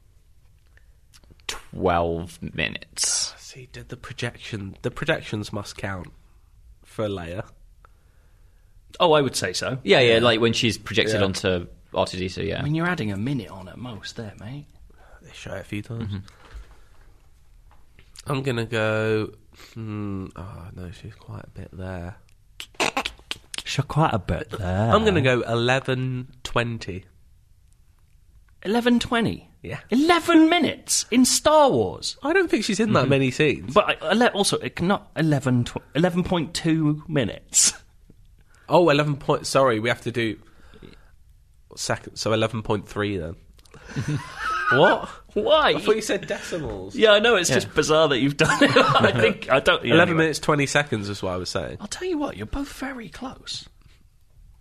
twelve minutes. See, did the projection? The projections must count for Leia. Oh, I would say so. Yeah, yeah, like when she's projected Yeah. onto R two D two, yeah. I mean, you're adding a minute on at most there, mate. They show it a few times. I'm gonna go. Hmm, oh no, she's quite a bit there. Sure, quite a bit there. I'm gonna go eleven twenty. eleven twenty. Yeah. eleven minutes in Star Wars. I don't think she's in that many scenes. But I, ele- also, it cannot eleven, tw- eleven point two minutes. Oh, eleven point. Sorry, we have to do second. So eleven point three then. What? Why? I thought you said decimals. Yeah, I know, it's just bizarre that you've done it. I think, I don't... yeah, Eleven anyway. minutes twenty seconds is what I was saying. I'll tell you what, you're both very close.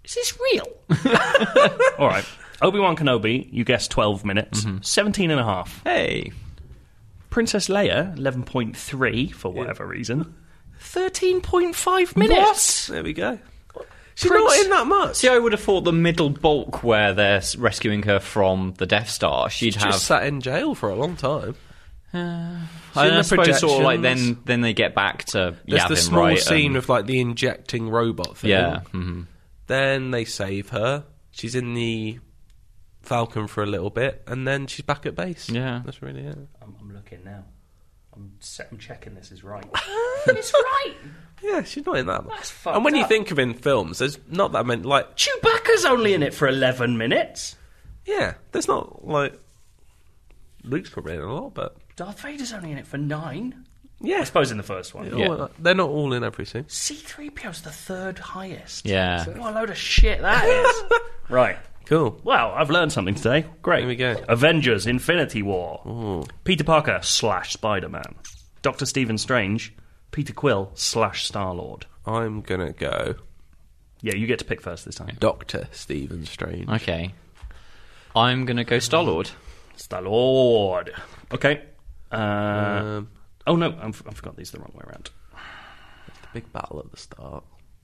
Is this real? All right. Obi-Wan Kenobi, you guessed twelve minutes. Mm-hmm. seventeen and a half. Hey. Princess Leia, eleven point three for whatever yeah. reason. thirteen point five minutes. What? There we go. She's Prince, not in that much. See, I would have thought the middle bulk where they're rescuing her from the Death Star, she'd She's have just sat in jail for a long time. Uh, I, I suppose sort of like then, then they get back to There's Yavin, the small right, scene and, with like the injecting robot thing. Yeah. Mm-hmm. Then they save her. She's in the Falcon for a little bit, and then she's back at base. Yeah, that's really it. I'm, I'm looking now. I'm, I'm checking this is right. It's right. Yeah, she's not in that much. That's fucked And when up. you think of in films, there's not that many. Like Chewbacca's only in it for eleven minutes. Yeah, there's not like Luke's probably in a lot, but Darth Vader's only in it for nine. Yeah, I suppose in the first one. Yeah. All, they're not all in every scene. C three PO's the third highest. Yeah. What a load of shit that is. Right. Cool. Well, I've learned something today. Great. Here we go. Avengers Infinity War. Ooh. Peter Parker slash Spider-Man. Doctor Stephen Strange. Peter Quill slash Star-Lord. I'm going to go... Yeah, you get to pick first this time. Doctor Stephen Strange. Okay. I'm going to go Star-Lord. Star-Lord. Okay. Uh, um, oh, no. I forgot these the wrong way around. The big battle at the start.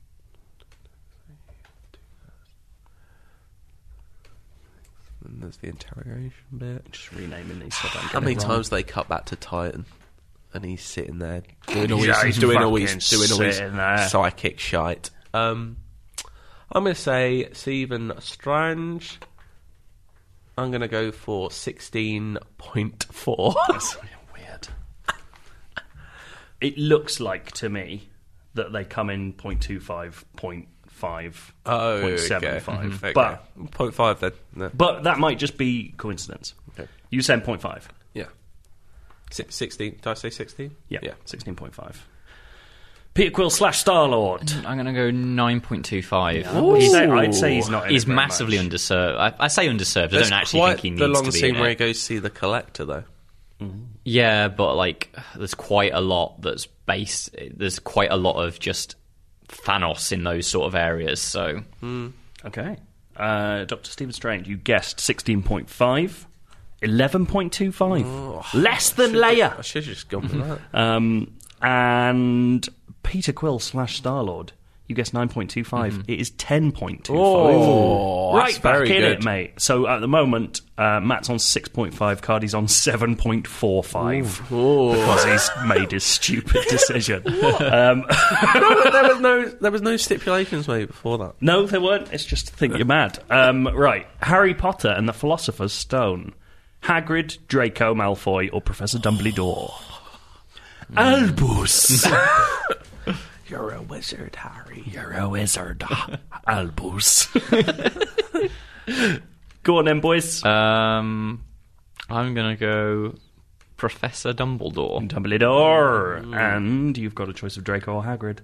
And there's the interrogation bit. Just renaming these so I don't How get many it wrong. times they cut back to Titan and he's sitting there doing all Yeah, his, he's doing all his, fucking doing all his sitting there. psychic shite. Um, I'm going to say Stephen Strange. I'm going to go for sixteen point four. That's weird. It looks like to me that they come in point two five, point five, Oh, point okay. seven five. Mhm. Okay. But point five then. No. but that might just be coincidence. Okay. You said point five. Yeah. Si- sixteen. Did I say sixteen? Yeah, Yeah. sixteen point five. Peter Quill slash Star-Lord. I'm going to go nine point two five. I'd say, I'd say he's not in He's it very massily much. underserved. I, I say underserved. There's I don't actually quite think he needs the long to be scene in where he it. goes to see the Collector, though. Yeah, but like, there's quite a lot that's based. There's quite a lot of just Thanos in those sort of areas. So Okay. Uh, Doctor Stephen Strange, you guessed sixteen point five. eleven point two five. Oh, Less than I Leia. I should have just gone with that. Um, and Peter Quill slash Star-Lord, you guessed nine point two five. Mm-hmm. It is ten point two five. Oh, right that's back very in good. it, mate. So at the moment, uh, Matt's on six point five, Cardi's on seven point four five. Ooh. Because he's made his stupid decision. um, no, there was no there was no stipulations made before that. no, there weren't. It's just to think you're mad. Um, right. Harry Potter and the Philosopher's Stone. Hagrid, Draco Malfoy, or Professor Dumbledore? Albus. You're a wizard, Harry. You're a wizard, Albus. Go on then, boys. um, I'm going to go Professor Dumbledore. Dumbledore. And you've got a choice of Draco or Hagrid.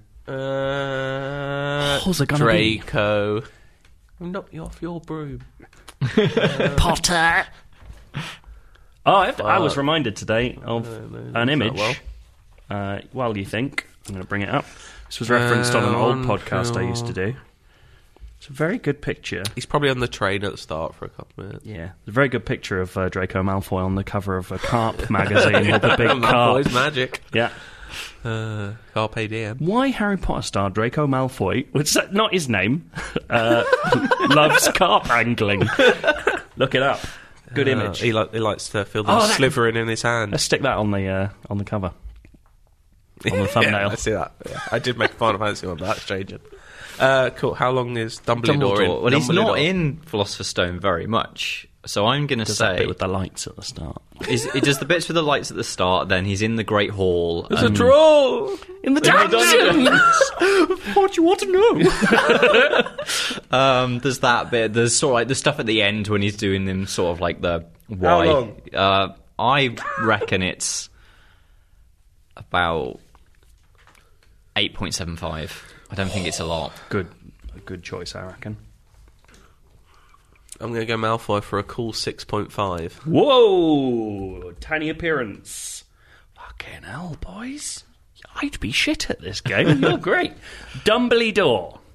Uh, Who's it gonna be? Draco. Knock you off your broom. Potter. Oh, I, have to, I was reminded today of no, no, an not image. well. Uh, while you think, I'm going to bring it up. This was referenced on an old podcast I used to do. It's a very good picture. He's probably on the train at the start for a couple of minutes. Yeah, it's a very good picture of uh, Draco Malfoy on the cover of a Carp magazine with a big carp. Malfoy's magic. Yeah. Uh, Carpe diem. Why Harry Potter star Draco Malfoy, which is not his name, uh, loves carp angling? Look it up. Good Uh, image. he, li- he likes to feel them Oh, that- slithering in his hand. Let's stick that on the uh, on the cover. On the thumbnail. Yeah, I see that. Yeah. I did make a Final Fantasy one, but that's changing. Uh, cool. How long is Dumbledore, in? Well, he's Dumbledore? not in Philosopher's Stone very much. So I'm going to Does that say... bit with the lights at the start. is, he does the bits with the lights at the start, then he's in the Great Hall. There's a and- troll! In the dungeons! What do you want to know? Um, there's that bit. There's sort of like the stuff at the end when he's doing them, sort of like the why. How long? Uh, I reckon it's about eight point seven five. I don't think it's a lot. Good, a good choice, I reckon. I'm going to go Malfoy for a cool six point five. Whoa! Tiny appearance. Fucking hell, boys. I'd be shit at this game. You're great. Dumbledore.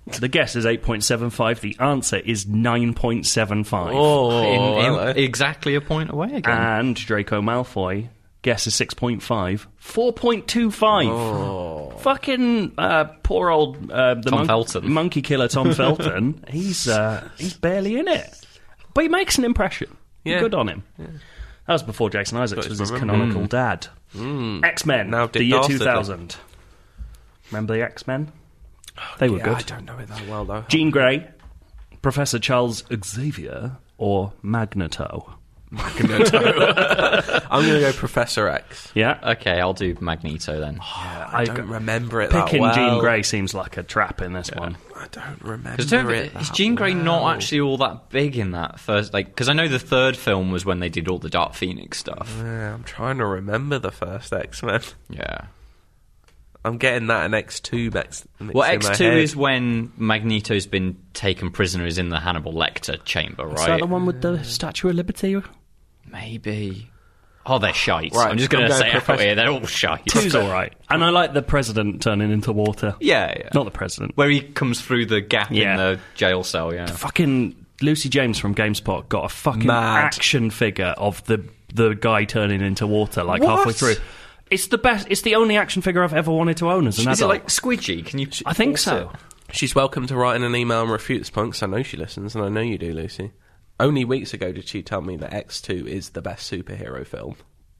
The guess is eight point seven five. The answer is nine point seven five. Oh, In- in- hello. exactly a point away again. And Draco Malfoy, guess is six point five. four point two five. Oh. Fucking uh, poor old uh, the Tom Felton. monkey killer Tom Felton. He's uh, he's barely in it, but he makes an impression. Yeah. Good on him. Yeah. That was before Jason Isaacs Got was his his remember. canonical dad. Mm. X-Men, Now the Dick year Dastardly. two thousand. Remember the X-Men? They were Yeah, good. I don't know it that well, though. Jean Grey, Professor Charles Xavier, or Magneto? Magneto. I'm going to go Professor X. Yeah. Okay, I'll do Magneto then. Yeah, I don't remember it that Picking well. Jean Grey seems like a trap in this one. I don't remember Because don't it is that Jean Grey well. not actually all that big in that first? Like, because I know the third film was when they did all the Dark Phoenix stuff. Yeah, I'm trying to remember the first X-Men. Yeah. I'm getting that in X two mix. Well, X two is when Magneto's been taken prisoner, is in the Hannibal Lecter chamber, right? Is that the one with the Statue of Liberty? Maybe. Oh, they're shite. Right, I'm just going I'm to going say it out Professor- here, they're all shite. Two's all right. And I like the president turning into water. Yeah, yeah. Not the president. Where he comes through the gap Yeah. in the jail cell, yeah. Fucking Lucy James from GameSpot got a fucking Mad. action figure of the the guy turning into water like What? halfway through. It's the best. It's the only action figure I've ever wanted to own as an Is it adult. like Squidgy? Can you? I think force so. it? She's welcome to write in an email and refute this point, 'cause I know she listens, and I know you do, Lucy. Only weeks ago did she tell me that X two is the best superhero film.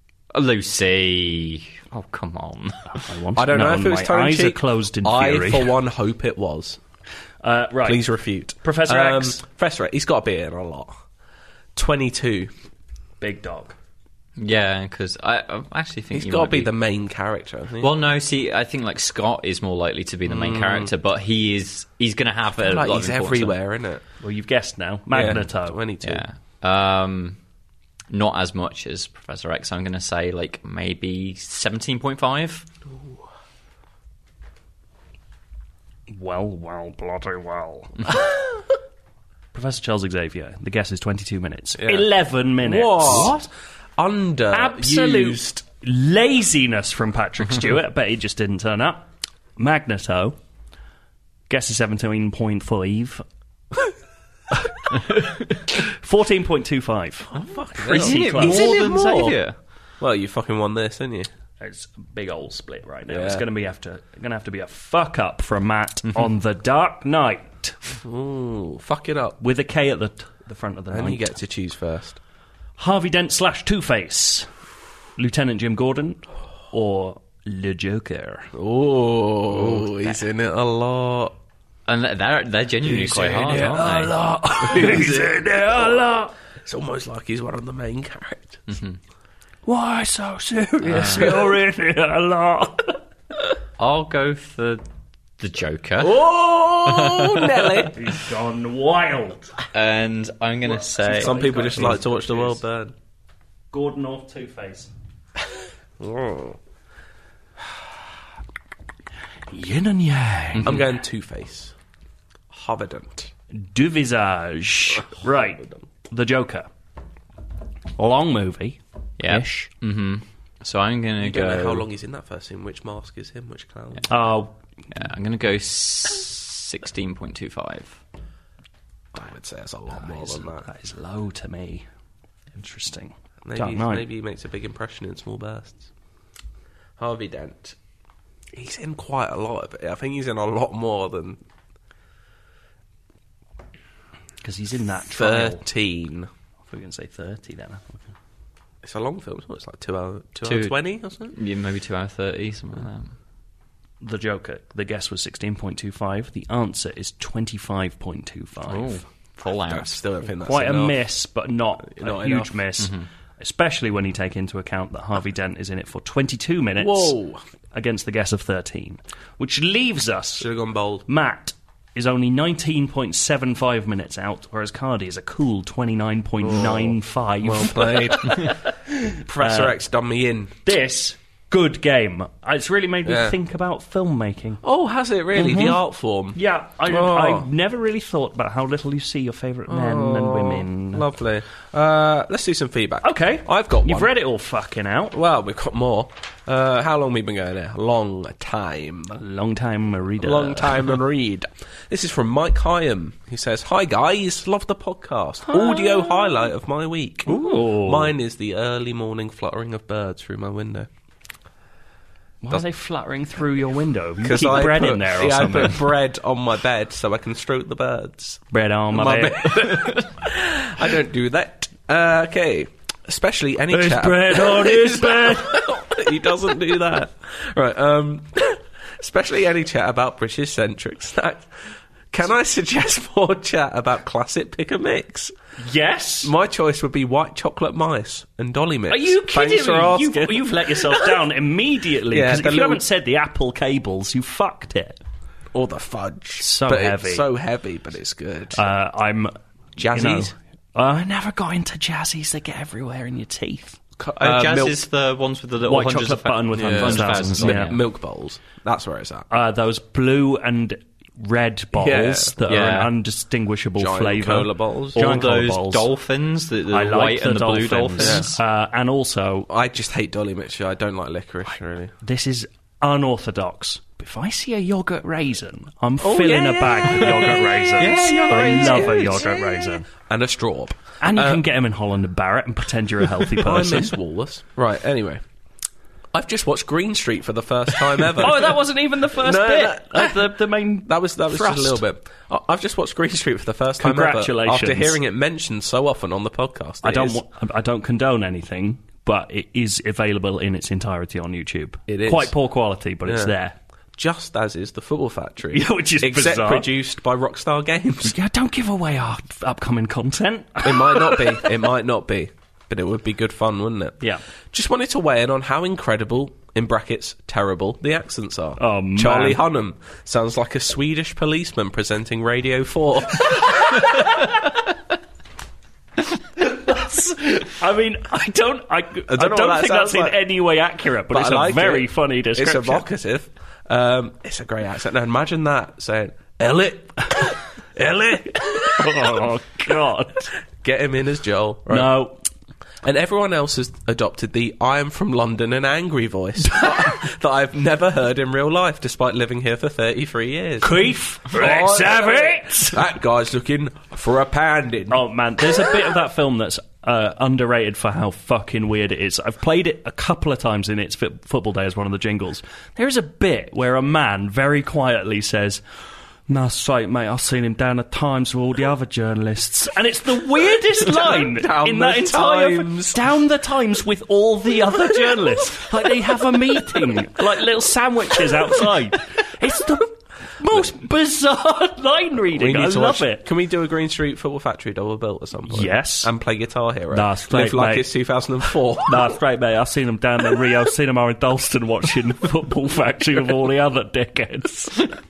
Lucy. Oh, come on. I, want I don't to know if it was My tongue in eyes cheek. are closed in I, fury. for one, hope it was. Uh, right. Please refute. Professor um, X. Professor X, he's got to be in a lot. twenty-two. Big dog. Yeah, because I, I actually think He's you got to might be the main character, hasn't he? Well, no. See, I think like Scott is more likely to be the main character, but he is. He's going to have a like lot he's of importance. everywhere, isn't it? Well, you've guessed now. Magneto. Yeah, twenty-two. Yeah. Um, not as much as Professor X. I'm going to say like maybe seventeen point five. Well, well, bloody well. Professor Charles Xavier. The guess is twenty-two minutes. Yeah. eleven minutes. What? Under Absolute used. laziness from Patrick Stewart, but he just didn't turn up. Magneto. Guess is seventeen point five. fourteen point two five. Oh, fuck. Pretty Isn't it close. more Isn't it than more? Xavier? Well, you fucking won this, didn't you? It's a big old split right now. Yeah. It's going to be after. Going to have to be a fuck up from Matt on The Dark Knight Ooh, fuck it up. with a K at the t- the front of the And night. you get to choose first. Harvey Dent slash Two Face, Lieutenant Jim Gordon, or Le Joker. Oh, he's in it a lot. And they're they're genuinely quite hard, aren't they? lot. he's in it a lot. It's almost like he's one of the main characters. Why so serious? You're in it a lot. I'll go for the Joker, Oh, Nelly. He's gone wild. and I'm going to say Some people just like to watch the world burn. Gordon or Two Face? Oh. Yin and Yang. I'm going Two-Face. Hovident. Du Visage. Right. The Joker. A long movie. yeah. Ish. Mm-hmm. So I'm going to You go. don't know how long he's in that first scene. Which mask is him? Which clown? Oh, Yeah, I'm going to go sixteen point two five. I would say it's a lot more than that. that is low to me. Interesting. Maybe, Dark Knight. maybe he makes a big impression in small bursts. Harvey Dent. He's in quite a lot of it. I think he's in a lot more than Because he's in that trial. thirteen. I thought you were going to say thirty then. It's a long film, so it's like two hour, two, Two- hour twenty or something. Yeah, maybe two hour thirty, something like that. The Joker. The guess was sixteen point two five. The answer is twenty-five point two five. Full I out. still don't think that's Quite enough. a miss, but not, Not a huge enough. miss. Especially when you take into account that Harvey Dent is in it for twenty-two minutes Whoa! against the guess of thirteen. Which leaves us... Should have gone bold. Matt is only nineteen point seven five minutes out, whereas Cardi is a cool twenty-nine point nine five. Well played. Professor X done me in. This, good game. It's really made me Yeah. think about filmmaking. Oh, has it really? The art form. Yeah, I, Oh. I've never really thought about how little you see your favourite men and women women. Lovely. Uh, let's do some feedback. Okay. I've got You've one. read it all fucking out. Well, we've got more. Uh, how long have we been going there? Long time. Long time reader. Long time and read. This is from Mike Hyam. He says, "Hi guys, love the podcast. Audio highlight of my week. Ooh. Mine is the early morning fluttering of birds through my window. Why are they fluttering through your window? You Because keep I bread put, in there or yeah, something. I put bread on my bed so I can stroke the birds. Bread on my, My bed. bed. I don't do that. Uh, okay, especially any There's chat. bread on his bed. He doesn't do that. Right, um, especially any chat about British-centric snacks. Can I suggest more chat about classic pick and mix? Yes. My choice would be white chocolate mice and Dolly Mix. Are you Thanks kidding for me? asking. You've, you've let yourself down immediately. Yeah, Because the if you little- haven't said the Apple cables, you fucked it. Or the fudge. So but heavy. It's so heavy, but it's good. Uh, I'm... Jazzies? You know, I never got into Jazzies. They get everywhere in your teeth. Uh, Uh, Jazz milk- is the ones with the little White hundreds chocolate of fa- button with yeah, hundreds of thousands. thousands, Yeah. yeah. Milk bowls. That's where it's at. Uh, those blue and red bowls Yeah. that are Yeah. an undistinguishable Giant flavour. cola bowls. All Giant cola those bowls. dolphins, the, the I like white the and the blue dolphins. dolphins. Uh, and also, I just hate Dolly Mixture. I don't like licorice, really. this is unorthodox. If I see a yogurt raisin, I'm Oh, filling yeah, a bag yeah, with yeah, yogurt yeah, raisins. yeah, yogurt I raisins. love a yogurt Yeah, yeah, raisin. And a straw. And you Uh, can get them in Holland and Barrett and pretend you're a healthy I person. miss Wallace. Right, anyway. I've just watched Green Street for the first time ever. Oh, that wasn't even the first No, bit. no. Uh, the, the main That was that was thrust. just a little bit. I- I've just watched Green Street for the first time ever Congratulations. after hearing it mentioned so often on the podcast. I It don't. is- wa- I don't condone anything, but it is available in its entirety on YouTube. It is. Quite poor quality, but it's Yeah. there. just as is the Football Factory, Yeah, which is exec bizarre. produced by Rockstar Games. Yeah, don't give away our upcoming content. It might not be. It might not be. But it would be good fun, wouldn't it? Yeah. Just wanted to weigh in on how incredible, in brackets, terrible, the accents are. Oh, man. Charlie Hunnam sounds like a Swedish policeman presenting Radio four. I mean, I don't. I, I don't don't, know what that think that's sounds in like. any way accurate, but, But it's I a like very it. funny description. It's evocative. Um, it's a great accent. Now imagine that, saying, Elliot, Elliot. Oh God! Get him in as Joel. Right. No. And everyone else has adopted the I am from London and angry voice that I've never heard in real life, despite living here for thirty-three years. Keith, let's have it. That guy's looking for a pounding. Oh man, there's a bit of that film that's uh, underrated for how fucking weird it is. I've played it a couple of times in its fi- football day as one of the jingles. There's a bit where a man very quietly says, "No, straight, mate, I've seen him down the Times with all the other journalists." And it's the weirdest line Down in the that entire... Times. Down the Times with all the other journalists. Like, they have a meeting. Like, little sandwiches outside. It's the most bizarre line reading. I to love watch- it. Can we do a Green Street Football Factory double built at some point? Yes. And play Guitar Hero? Nah, straight, Live like mate. it's two thousand four. Nah, straight, mate. I've seen them down in Rio Cinema in Dalston watching the Football Factory with all the other dickheads.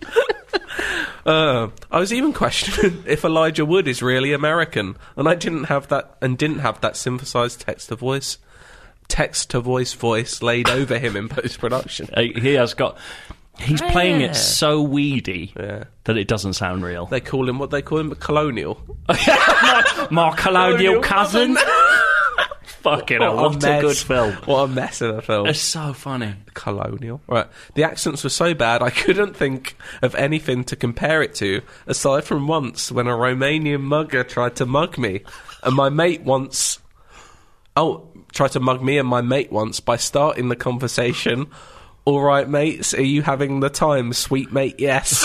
Uh, I was even questioning if Elijah Wood is really American, and I didn't have that, and didn't have that synthesized text to voice, text to voice voice laid over him in post production. Uh, He has got... He's playing Yeah. it so weedy Yeah. that it doesn't sound real. They call him what they call him, colonial. my, my colonial cousin. Fucking hell, What a what a mess. good film. What a mess of a film. It's so funny. Colonial. Right. The accents were so bad I couldn't think of anything to compare it to, aside from once when a Romanian mugger tried to mug me, and my mate once... Oh, tried to mug me and my mate once by starting the conversation, "All right, mates, are you having the time, sweet mate? Yes."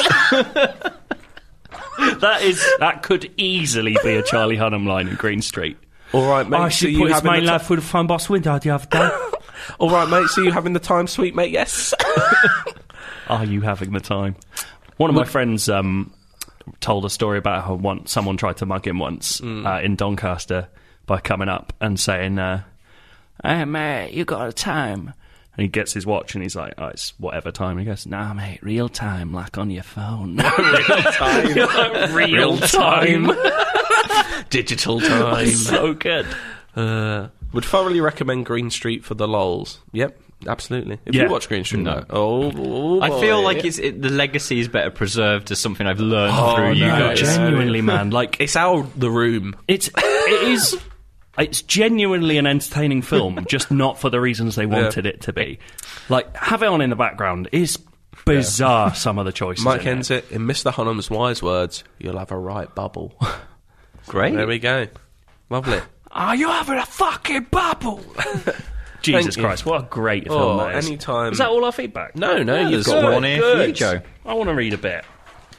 That is that could easily be a Charlie Hunnam line in Green Street. All right, mate, I are should you put his having main the lad ti- through the phone box window the other day. All right, mate, so you having the time, sweet mate? Yes. Are you having the time? One of my friends um, told a story about how one, someone tried to mug him once uh, in Doncaster by coming up and saying, uh, "Hey, mate, you got a time?" And he gets his watch and he's like, "Oh, it's whatever time." And he goes, "Nah, mate, real time, like on your phone." Real time. Real time. Digital time. So good. Uh, would thoroughly recommend Green Street for the lols. Yep, Absolutely. If Yeah. you watch Green Street, No. no. Oh, oh I feel boy. like it's it, the legacy is better preserved as something I've learned Oh, through you no. guys. Genuinely, man. Like, it's out the room. it's it is it's genuinely an entertaining film, just not for the reasons they wanted it to be. Like, have it on in the background. It's bizarre, some of the choices. Mike in ends it. it in Mister Hunnam's wise words, you'll have a right bubble. Great. There we go. Lovely. Are you having a fucking bubble? Jesus Thank you. Christ, what a great film Oh, that is. anytime. Is that all our feedback? No, no, Yeah, you've there's got one one. here for you, Good. Joe. I want to read a bit.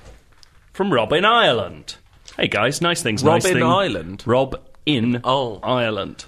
From Rob in Ireland. Hey guys, nice things, Rob nice in thing- Ireland? Rob in Oh. Ireland.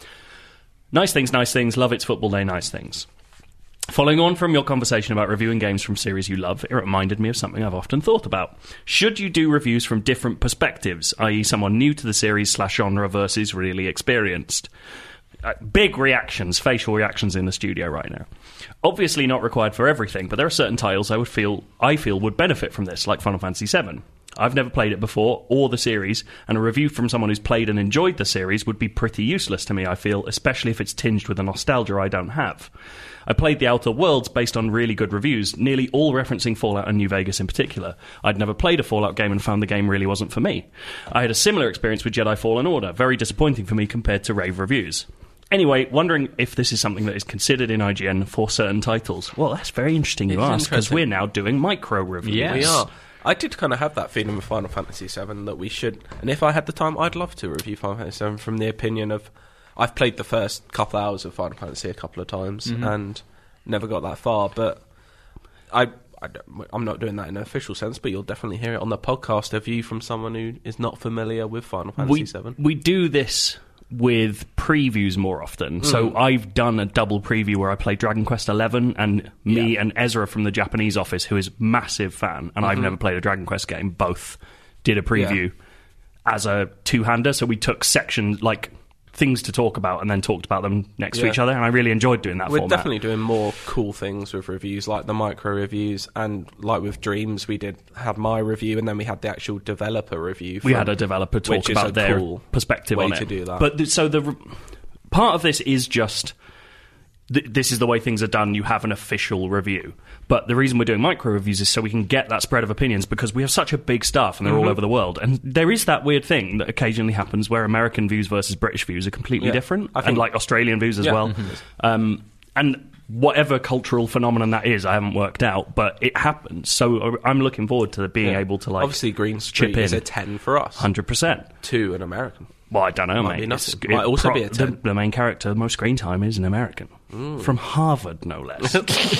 Nice things, nice things. Love It's Football Day, nice things. Following on from your conversation about reviewing games from series you love, it reminded me of something I've often thought about. Should you do reviews from different perspectives, that is someone new to the series slash genre versus really experienced? Uh, big reactions, facial reactions in the studio right now. Obviously not required for everything, but there are certain titles I would feel I feel would benefit from this, like Final Fantasy seven. I've never played it before, or the series, and a review from someone who's played and enjoyed the series would be pretty useless to me, I feel, especially if it's tinged with a nostalgia I don't have. I played The Outer Worlds based on really good reviews, nearly all referencing Fallout and New Vegas in particular. I'd never played a Fallout game and found the game really wasn't for me. I had a similar experience with Jedi Fallen Order, very disappointing for me compared to rave reviews. Anyway, wondering if this is something that is considered in I G N for certain titles. Well, that's very interesting you It's ask, because interesting. we're now doing micro reviews. Yeah. We are. I did kind of have that feeling with Final Fantasy seven that we should, and if I had the time, I'd love to review Final Fantasy seven from the opinion of, I've played the first couple hours of Final Fantasy a couple of times and never got that far, but I, I don't- I'm not doing that in an official sense, but you'll definitely hear it on the podcast, a view from someone who is not familiar with Final Fantasy we, seven. we do this with previews more often. So I've done a double preview where I played Dragon Quest eleven, and me Yeah. and Ezra from the Japanese office, who is massive fan, and I've never played a Dragon Quest game, both did a preview as a two-hander. So we took sections, like things to talk about, and then talked about them next to Yeah. each other, and I really enjoyed doing that We're format. definitely doing more cool things with reviews, like the micro reviews, and like with Dreams, we did had my review, and then we had the actual developer review. We from- had a developer talk which is about a their cool perspective way on it. to do that. But th- so the re- part of this is just th- this is the way things are done. You have an official review, but the reason we're doing micro reviews is so we can get that spread of opinions, because we have such a big staff and they're Mm-hmm. all over the world. And there is that weird thing that occasionally happens where American views versus British views are completely Yeah. different, I think- and like Australian views as Yeah. well. Um, and whatever cultural phenomenon that is, I haven't worked out, but it happens. So I'm looking forward to being Yeah. able to like Obviously, Green Street chip is in. a ten for us. Hundred percent. To an American. Well, I don't know, Might mate. be nothing. It's- Might it also pro- be a the, ten. the main character, most screen time, is an American. Mm. From Harvard, no less.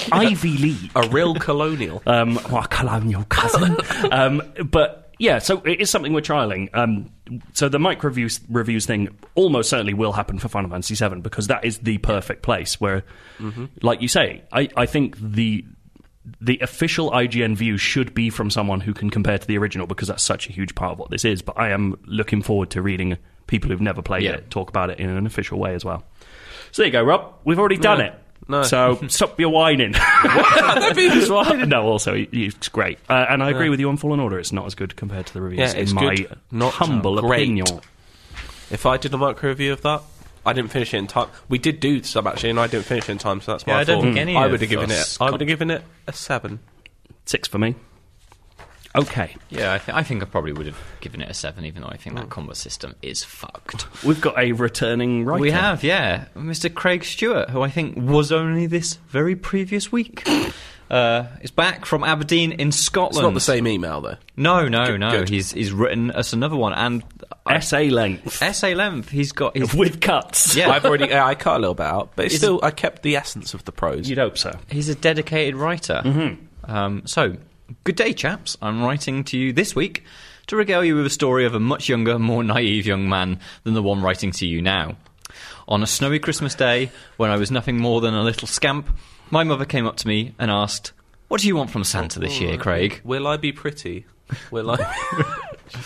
Ivy League. A real colonial. Um, or a colonial cousin. um, but, yeah, so it is something we're trialling. Um, so the micro reviews, reviews thing almost certainly will happen for Final Fantasy seven, because that is the perfect place where, like you say, I, I think the... The official I G N view should be from someone who can compare to the original, because that's such a huge part of what this is. But I am looking forward to reading people who've never played Yeah. it talk about it in an official way as well. So there you go, Rob. We've already done No. it. No. So stop your whining. No, also, it- it's great. Uh, and I agree with you on Fallen Order. It's not as good compared to the reviews, Yeah, it's in my good, not humble great. opinion. If I did a micro review of that, I didn't finish it in time. We did do some actually, and I didn't finish it in time, so that's my Yeah, I don't fault. think any I of would have given us it. I would have given it a seven. Six for me. Okay. Yeah, I, th- I think I probably would have given it a seven, even though I think that combat system is fucked. We've got a returning writer. We have, yeah, Mister Craig Stewart, who I think was only this very previous week. Uh, is back from Aberdeen in Scotland. It's not the same email though. No, no, Good, no. good. He's he's written us another one, and Essay length. essay length. He's got his With cuts. yeah. I've already. I cut a little bit out, but it's Is- still. I kept the essence of the prose. You'd hope so. He's a dedicated writer. Mm-hmm. Um, so, good day, chaps. I'm writing to you this week to regale you with a story of a much younger, more naive young man than the one writing to you now. On a snowy Christmas day, when I was nothing more than a little scamp, my mother came up to me and asked, "What do you want from Santa this year, Craig?" Will I be pretty? Will I?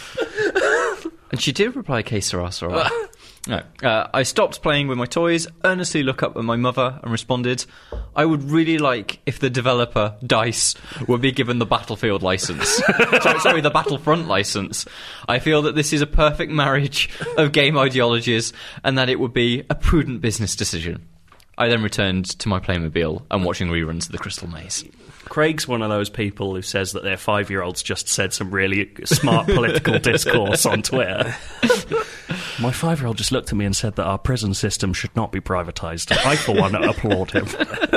And she did reply, "Que sera, sera." No. Uh, I stopped playing with my toys, earnestly looked up at my mother and responded, "I would really like if the developer, DICE, would be given the Battlefield license." sorry, sorry, the Battlefront license. I feel that this is a perfect marriage of game ideologies and that it would be a prudent business decision. I then returned to my Playmobil and watching reruns of The Crystal Maze. Craig's one of those people who says that their five-year-olds just said some really smart political discourse on Twitter. My five-year-old just looked at me and said that our prison system should not be privatised. I, for one, applaud him.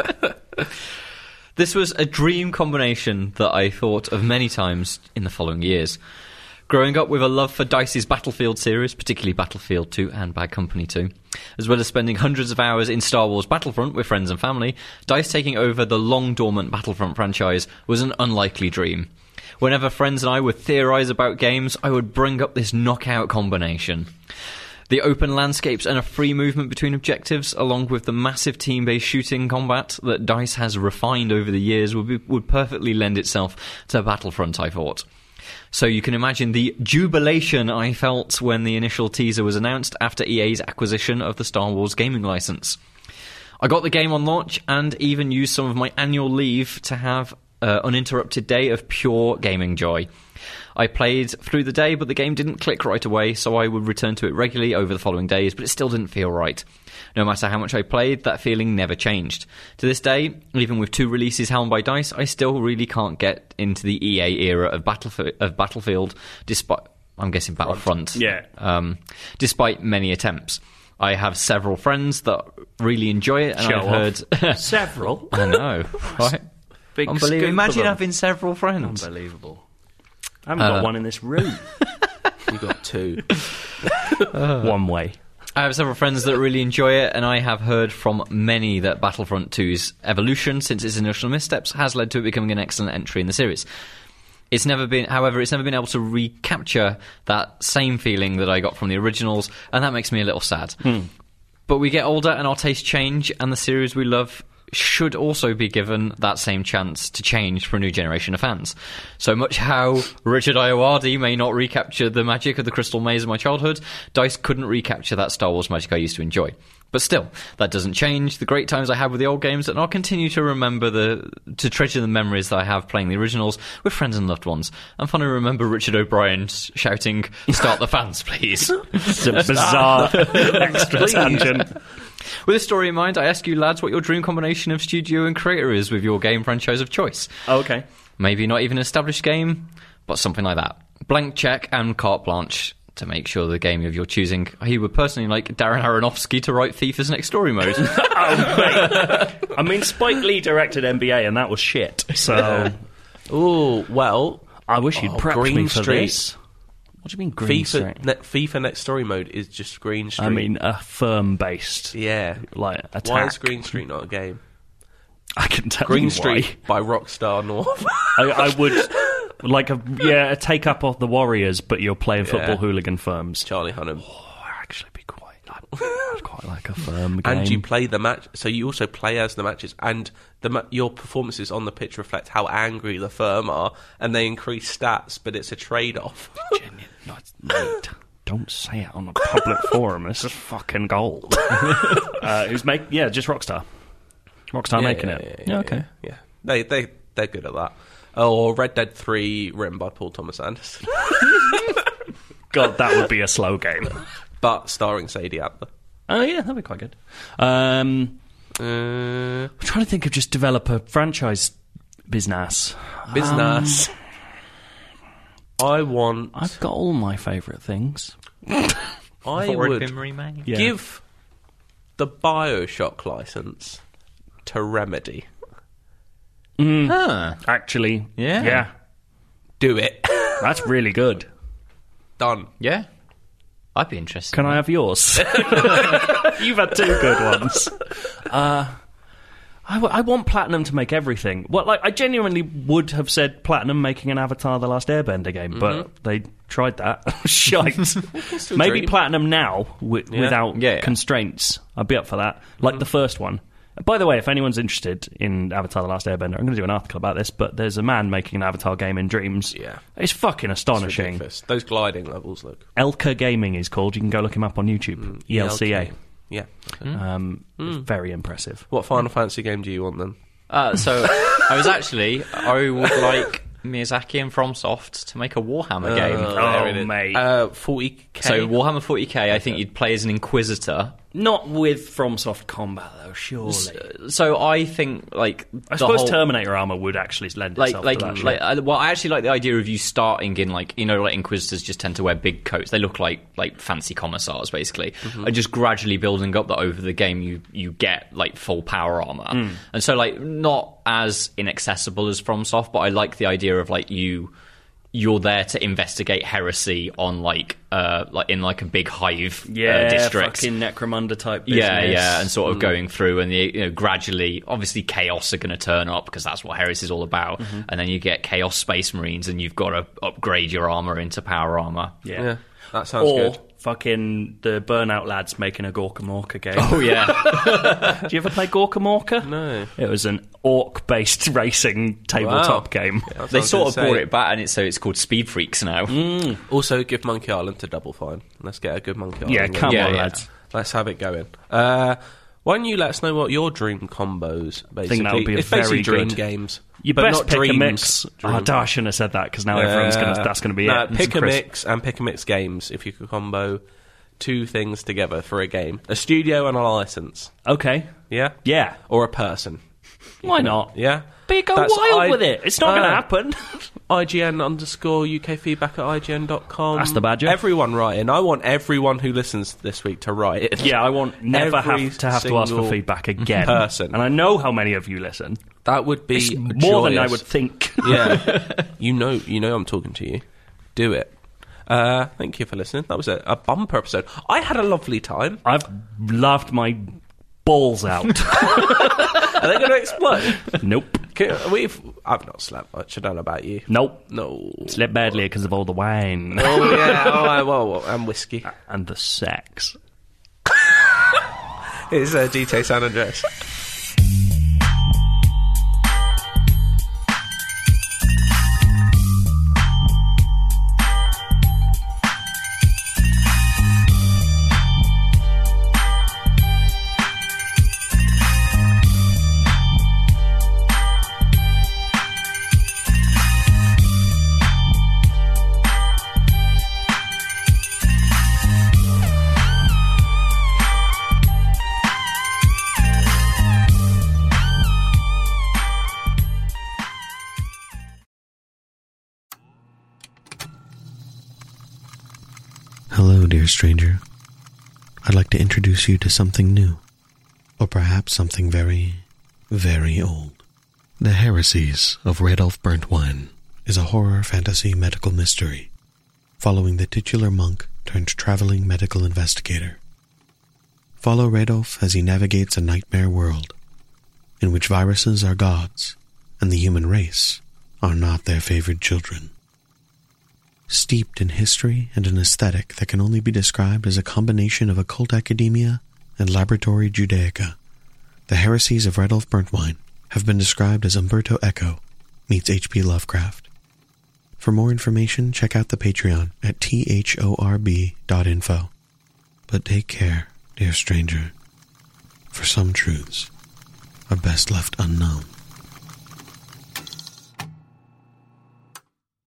This was a dream combination that I thought of many times in the following years. Growing up with a love for DICE's Battlefield series, particularly Battlefield two and Bad Company two, as well as spending hundreds of hours in Star Wars Battlefront with friends and family, DICE taking over the long-dormant Battlefront franchise was an unlikely dream. Whenever friends and I would theorise about games, I would bring up this knockout combination. The open landscapes and a free movement between objectives, along with the massive team-based shooting combat that DICE has refined over the years, would, be, would perfectly lend itself to Battlefront, I thought. So you can imagine the jubilation I felt when the initial teaser was announced after E A's acquisition of the Star Wars gaming license. I got the game on launch and even used some of my annual leave to have an uninterrupted day of pure gaming joy. I played through the day, but the game didn't click right away, so I would return to it regularly over the following days, but it still didn't feel right. No matter how much I played, that feeling never changed. To this day, even with two releases helmed by DICE, I still really can't get into the E A era of, Battlef- of Battlefield, despite, I'm guessing Battlefront, yeah. um, despite many attempts. I have several friends that really enjoy it, and Show I've off. heard... Several? I know, right? Big Unbelievable. scoop of Imagine them. having several friends. Unbelievable. I haven't got Uh, one in this room. You got two. One way. I have several friends that really enjoy it, and I have heard from many that Battlefront two's evolution since its initial missteps has led to it becoming an excellent entry in the series. It's never been, however, it's never been able to recapture that same feeling that I got from the originals, and that makes me a little sad. Hmm. But we get older and our tastes change, and the series we love should also be given that same chance to change for a new generation of fans. So much how Richard Ayoade may not recapture the magic of the Crystal Maze of my childhood, DICE couldn't recapture that Star Wars magic I used to enjoy. But still, that doesn't change the great times I had with the old games, and I'll continue to remember the to treasure the memories that I have playing the originals with friends and loved ones. And fun to remember Richard O'Brien shouting, "Start the fans, please." It's a bizarre extra tangent. With this story in mind, I ask you lads what your dream combination of studio and creator is with your game franchise of choice. Oh, okay. Maybe not even an established game, but something like that. Blank check and carte blanche to make sure the game of your choosing. He would personally like Darren Aronofsky to write FIFA's next story mode. Oh, mate. I mean, Spike Lee directed N B A, and that was shit. So, Oh, well, I wish you'd Oh, prepped Green me for Street. this. What do you mean Green FIFA, Street? ne- FIFA Next Story Mode is just Green Street. I mean, a firm-based, yeah. like, attack. Why is Green Street not a game? I can tell Green you Street by Rockstar North. why. I, I would, like, a yeah, a take-up of the Warriors, but you're playing football Yeah. hooligan firms. Charlie Hunnam. Oh, I'd actually be quite, I'd, I'd quite like a firm game. And you play the match, so you also play as the matches, and the ma- your performances on the pitch reflect how angry the firm are, and they increase stats, but it's a trade-off. Virginia, no, it's- mate, don't say it on a public forum. This is fucking gold. uh, who's make? Yeah, just Rockstar. Rockstar Yeah, making yeah, it. Yeah, yeah, okay. Yeah, yeah. They they they're good at that. Or Red Dead three, written by Paul Thomas Anderson, God, that would be a slow game. but starring Sadie Adler. Oh yeah, that'd be quite good. Um, Uh, I'm trying to think of just developer franchise business. business. I want. I've got all my favourite things. I Before it'd would been remade. Yeah. give the BioShock license to Remedy. Huh. Actually, Yeah. yeah, Do it. that's really good. Done. Yeah. I'd be interested. Can I have yours? You've had two good ones. Uh, I, w- I want Platinum to make everything. Well, like I genuinely would have said Platinum making an Avatar: The Last Airbender game, but they tried that. Shite. Maybe dream. Platinum now wi- Yeah. without Yeah, yeah. constraints. I'd be up for that. Like the first one. By the way, if anyone's interested in Avatar: The Last Airbender, I'm going to do an article about this, but there's a man making an Avatar game in Dreams. Yeah. It's fucking astonishing. Ridiculous. Those gliding levels look. Elka Gaming is called. You can go look him up on YouTube. E L C A. Okay. Yeah. Um, it's very impressive. What Final Fantasy game do you want then? Uh, so I was actually, I would like Miyazaki and FromSoft to make a Warhammer Uh, game. there it Oh, is. mate. Uh, forty K. So Warhammer forty K, I think you'd play as an Inquisitor Not with FromSoft combat, though, surely. So I think, like, I the suppose whole, Terminator armor would actually lend like, itself like, to that. like, I, well, I actually like the idea of you starting in, like, you know, like Inquisitors just tend to wear big coats. They look like like fancy commissars, basically, Mm-hmm. and just gradually building up that over the game, you you get like full power armor, Mm. and so like not as inaccessible as FromSoft, but I like the idea of like you. You're there to investigate heresy on like uh like in like a big hive yeah, uh, district. fucking Necromunda type business. Yeah, yeah, and sort of going through, and the, you know, gradually, obviously, chaos are going to turn up because that's what Heresy is all about. Mm-hmm. And then you get Chaos Space Marines, and you've got to upgrade your armor into power armor. Yeah. Yeah, that sounds or good. fucking the Burnout lads making a Gorka Morka game. Oh yeah, Did you ever play Gorka Morka? No. It was an orc-based racing tabletop Wow. game. That they sounds sort of insane. brought it back, and it's so it's called Speed Freaks now. Also, give Monkey Island to Double Fine. Let's get a good Monkey Island. Yeah, game. come Yeah, on, yeah. lads. Let's have it going. Uh, why don't you let us know what your dream combos, basically? that would be a it's basically very dream good- games. You but best not pick dreams. a mix. Dream. Oh, damn, I shouldn't have said that because now everyone's gonna. That's gonna be no, it. Pick a Chris- mix and pick a mix games if you could combo two things together for a game: a studio and a license. Okay. Yeah, Yeah. or a person. Why not? Yeah, But you go That's wild I- with it. It's not going to uh, happen. I G N underscore U K feedback at I G N dot com. That's the badger. Everyone write in. I want everyone who listens this week to write it. Yeah, I want never Every have to have to ask for single feedback again. person. And I know how many of you listen. That would be It's more than I joyous. would think. Yeah, you know, you know, I'm talking to you. Do it. Uh, thank you for listening. That was a, a bumper episode. I had a lovely time. I've laughed my balls out. Are they going to explode? Nope. Can, we've. I've not slept much. I don't know about you. Nope. No. Slept badly because of all the wine Oh yeah. Oh, I- well, well, and whiskey. and the sex. It's uh, D T San Andreas. Hello, dear stranger. I'd like to introduce you to something new, or perhaps something very, very old. The Heresies of Radolf Burntwine is a horror fantasy medical mystery, following the titular monk turned traveling medical investigator. Follow Radolf as he navigates a nightmare world, in which viruses are gods, and the human race are not their favored children. Steeped in history and an aesthetic that can only be described as a combination of occult academia and laboratory Judaica, the Heresies of Radolf Burntwine have been described as Umberto Eco meets H P Lovecraft. For more information, check out the Patreon at thorb dot info. But take care, dear stranger, for some truths are best left unknown.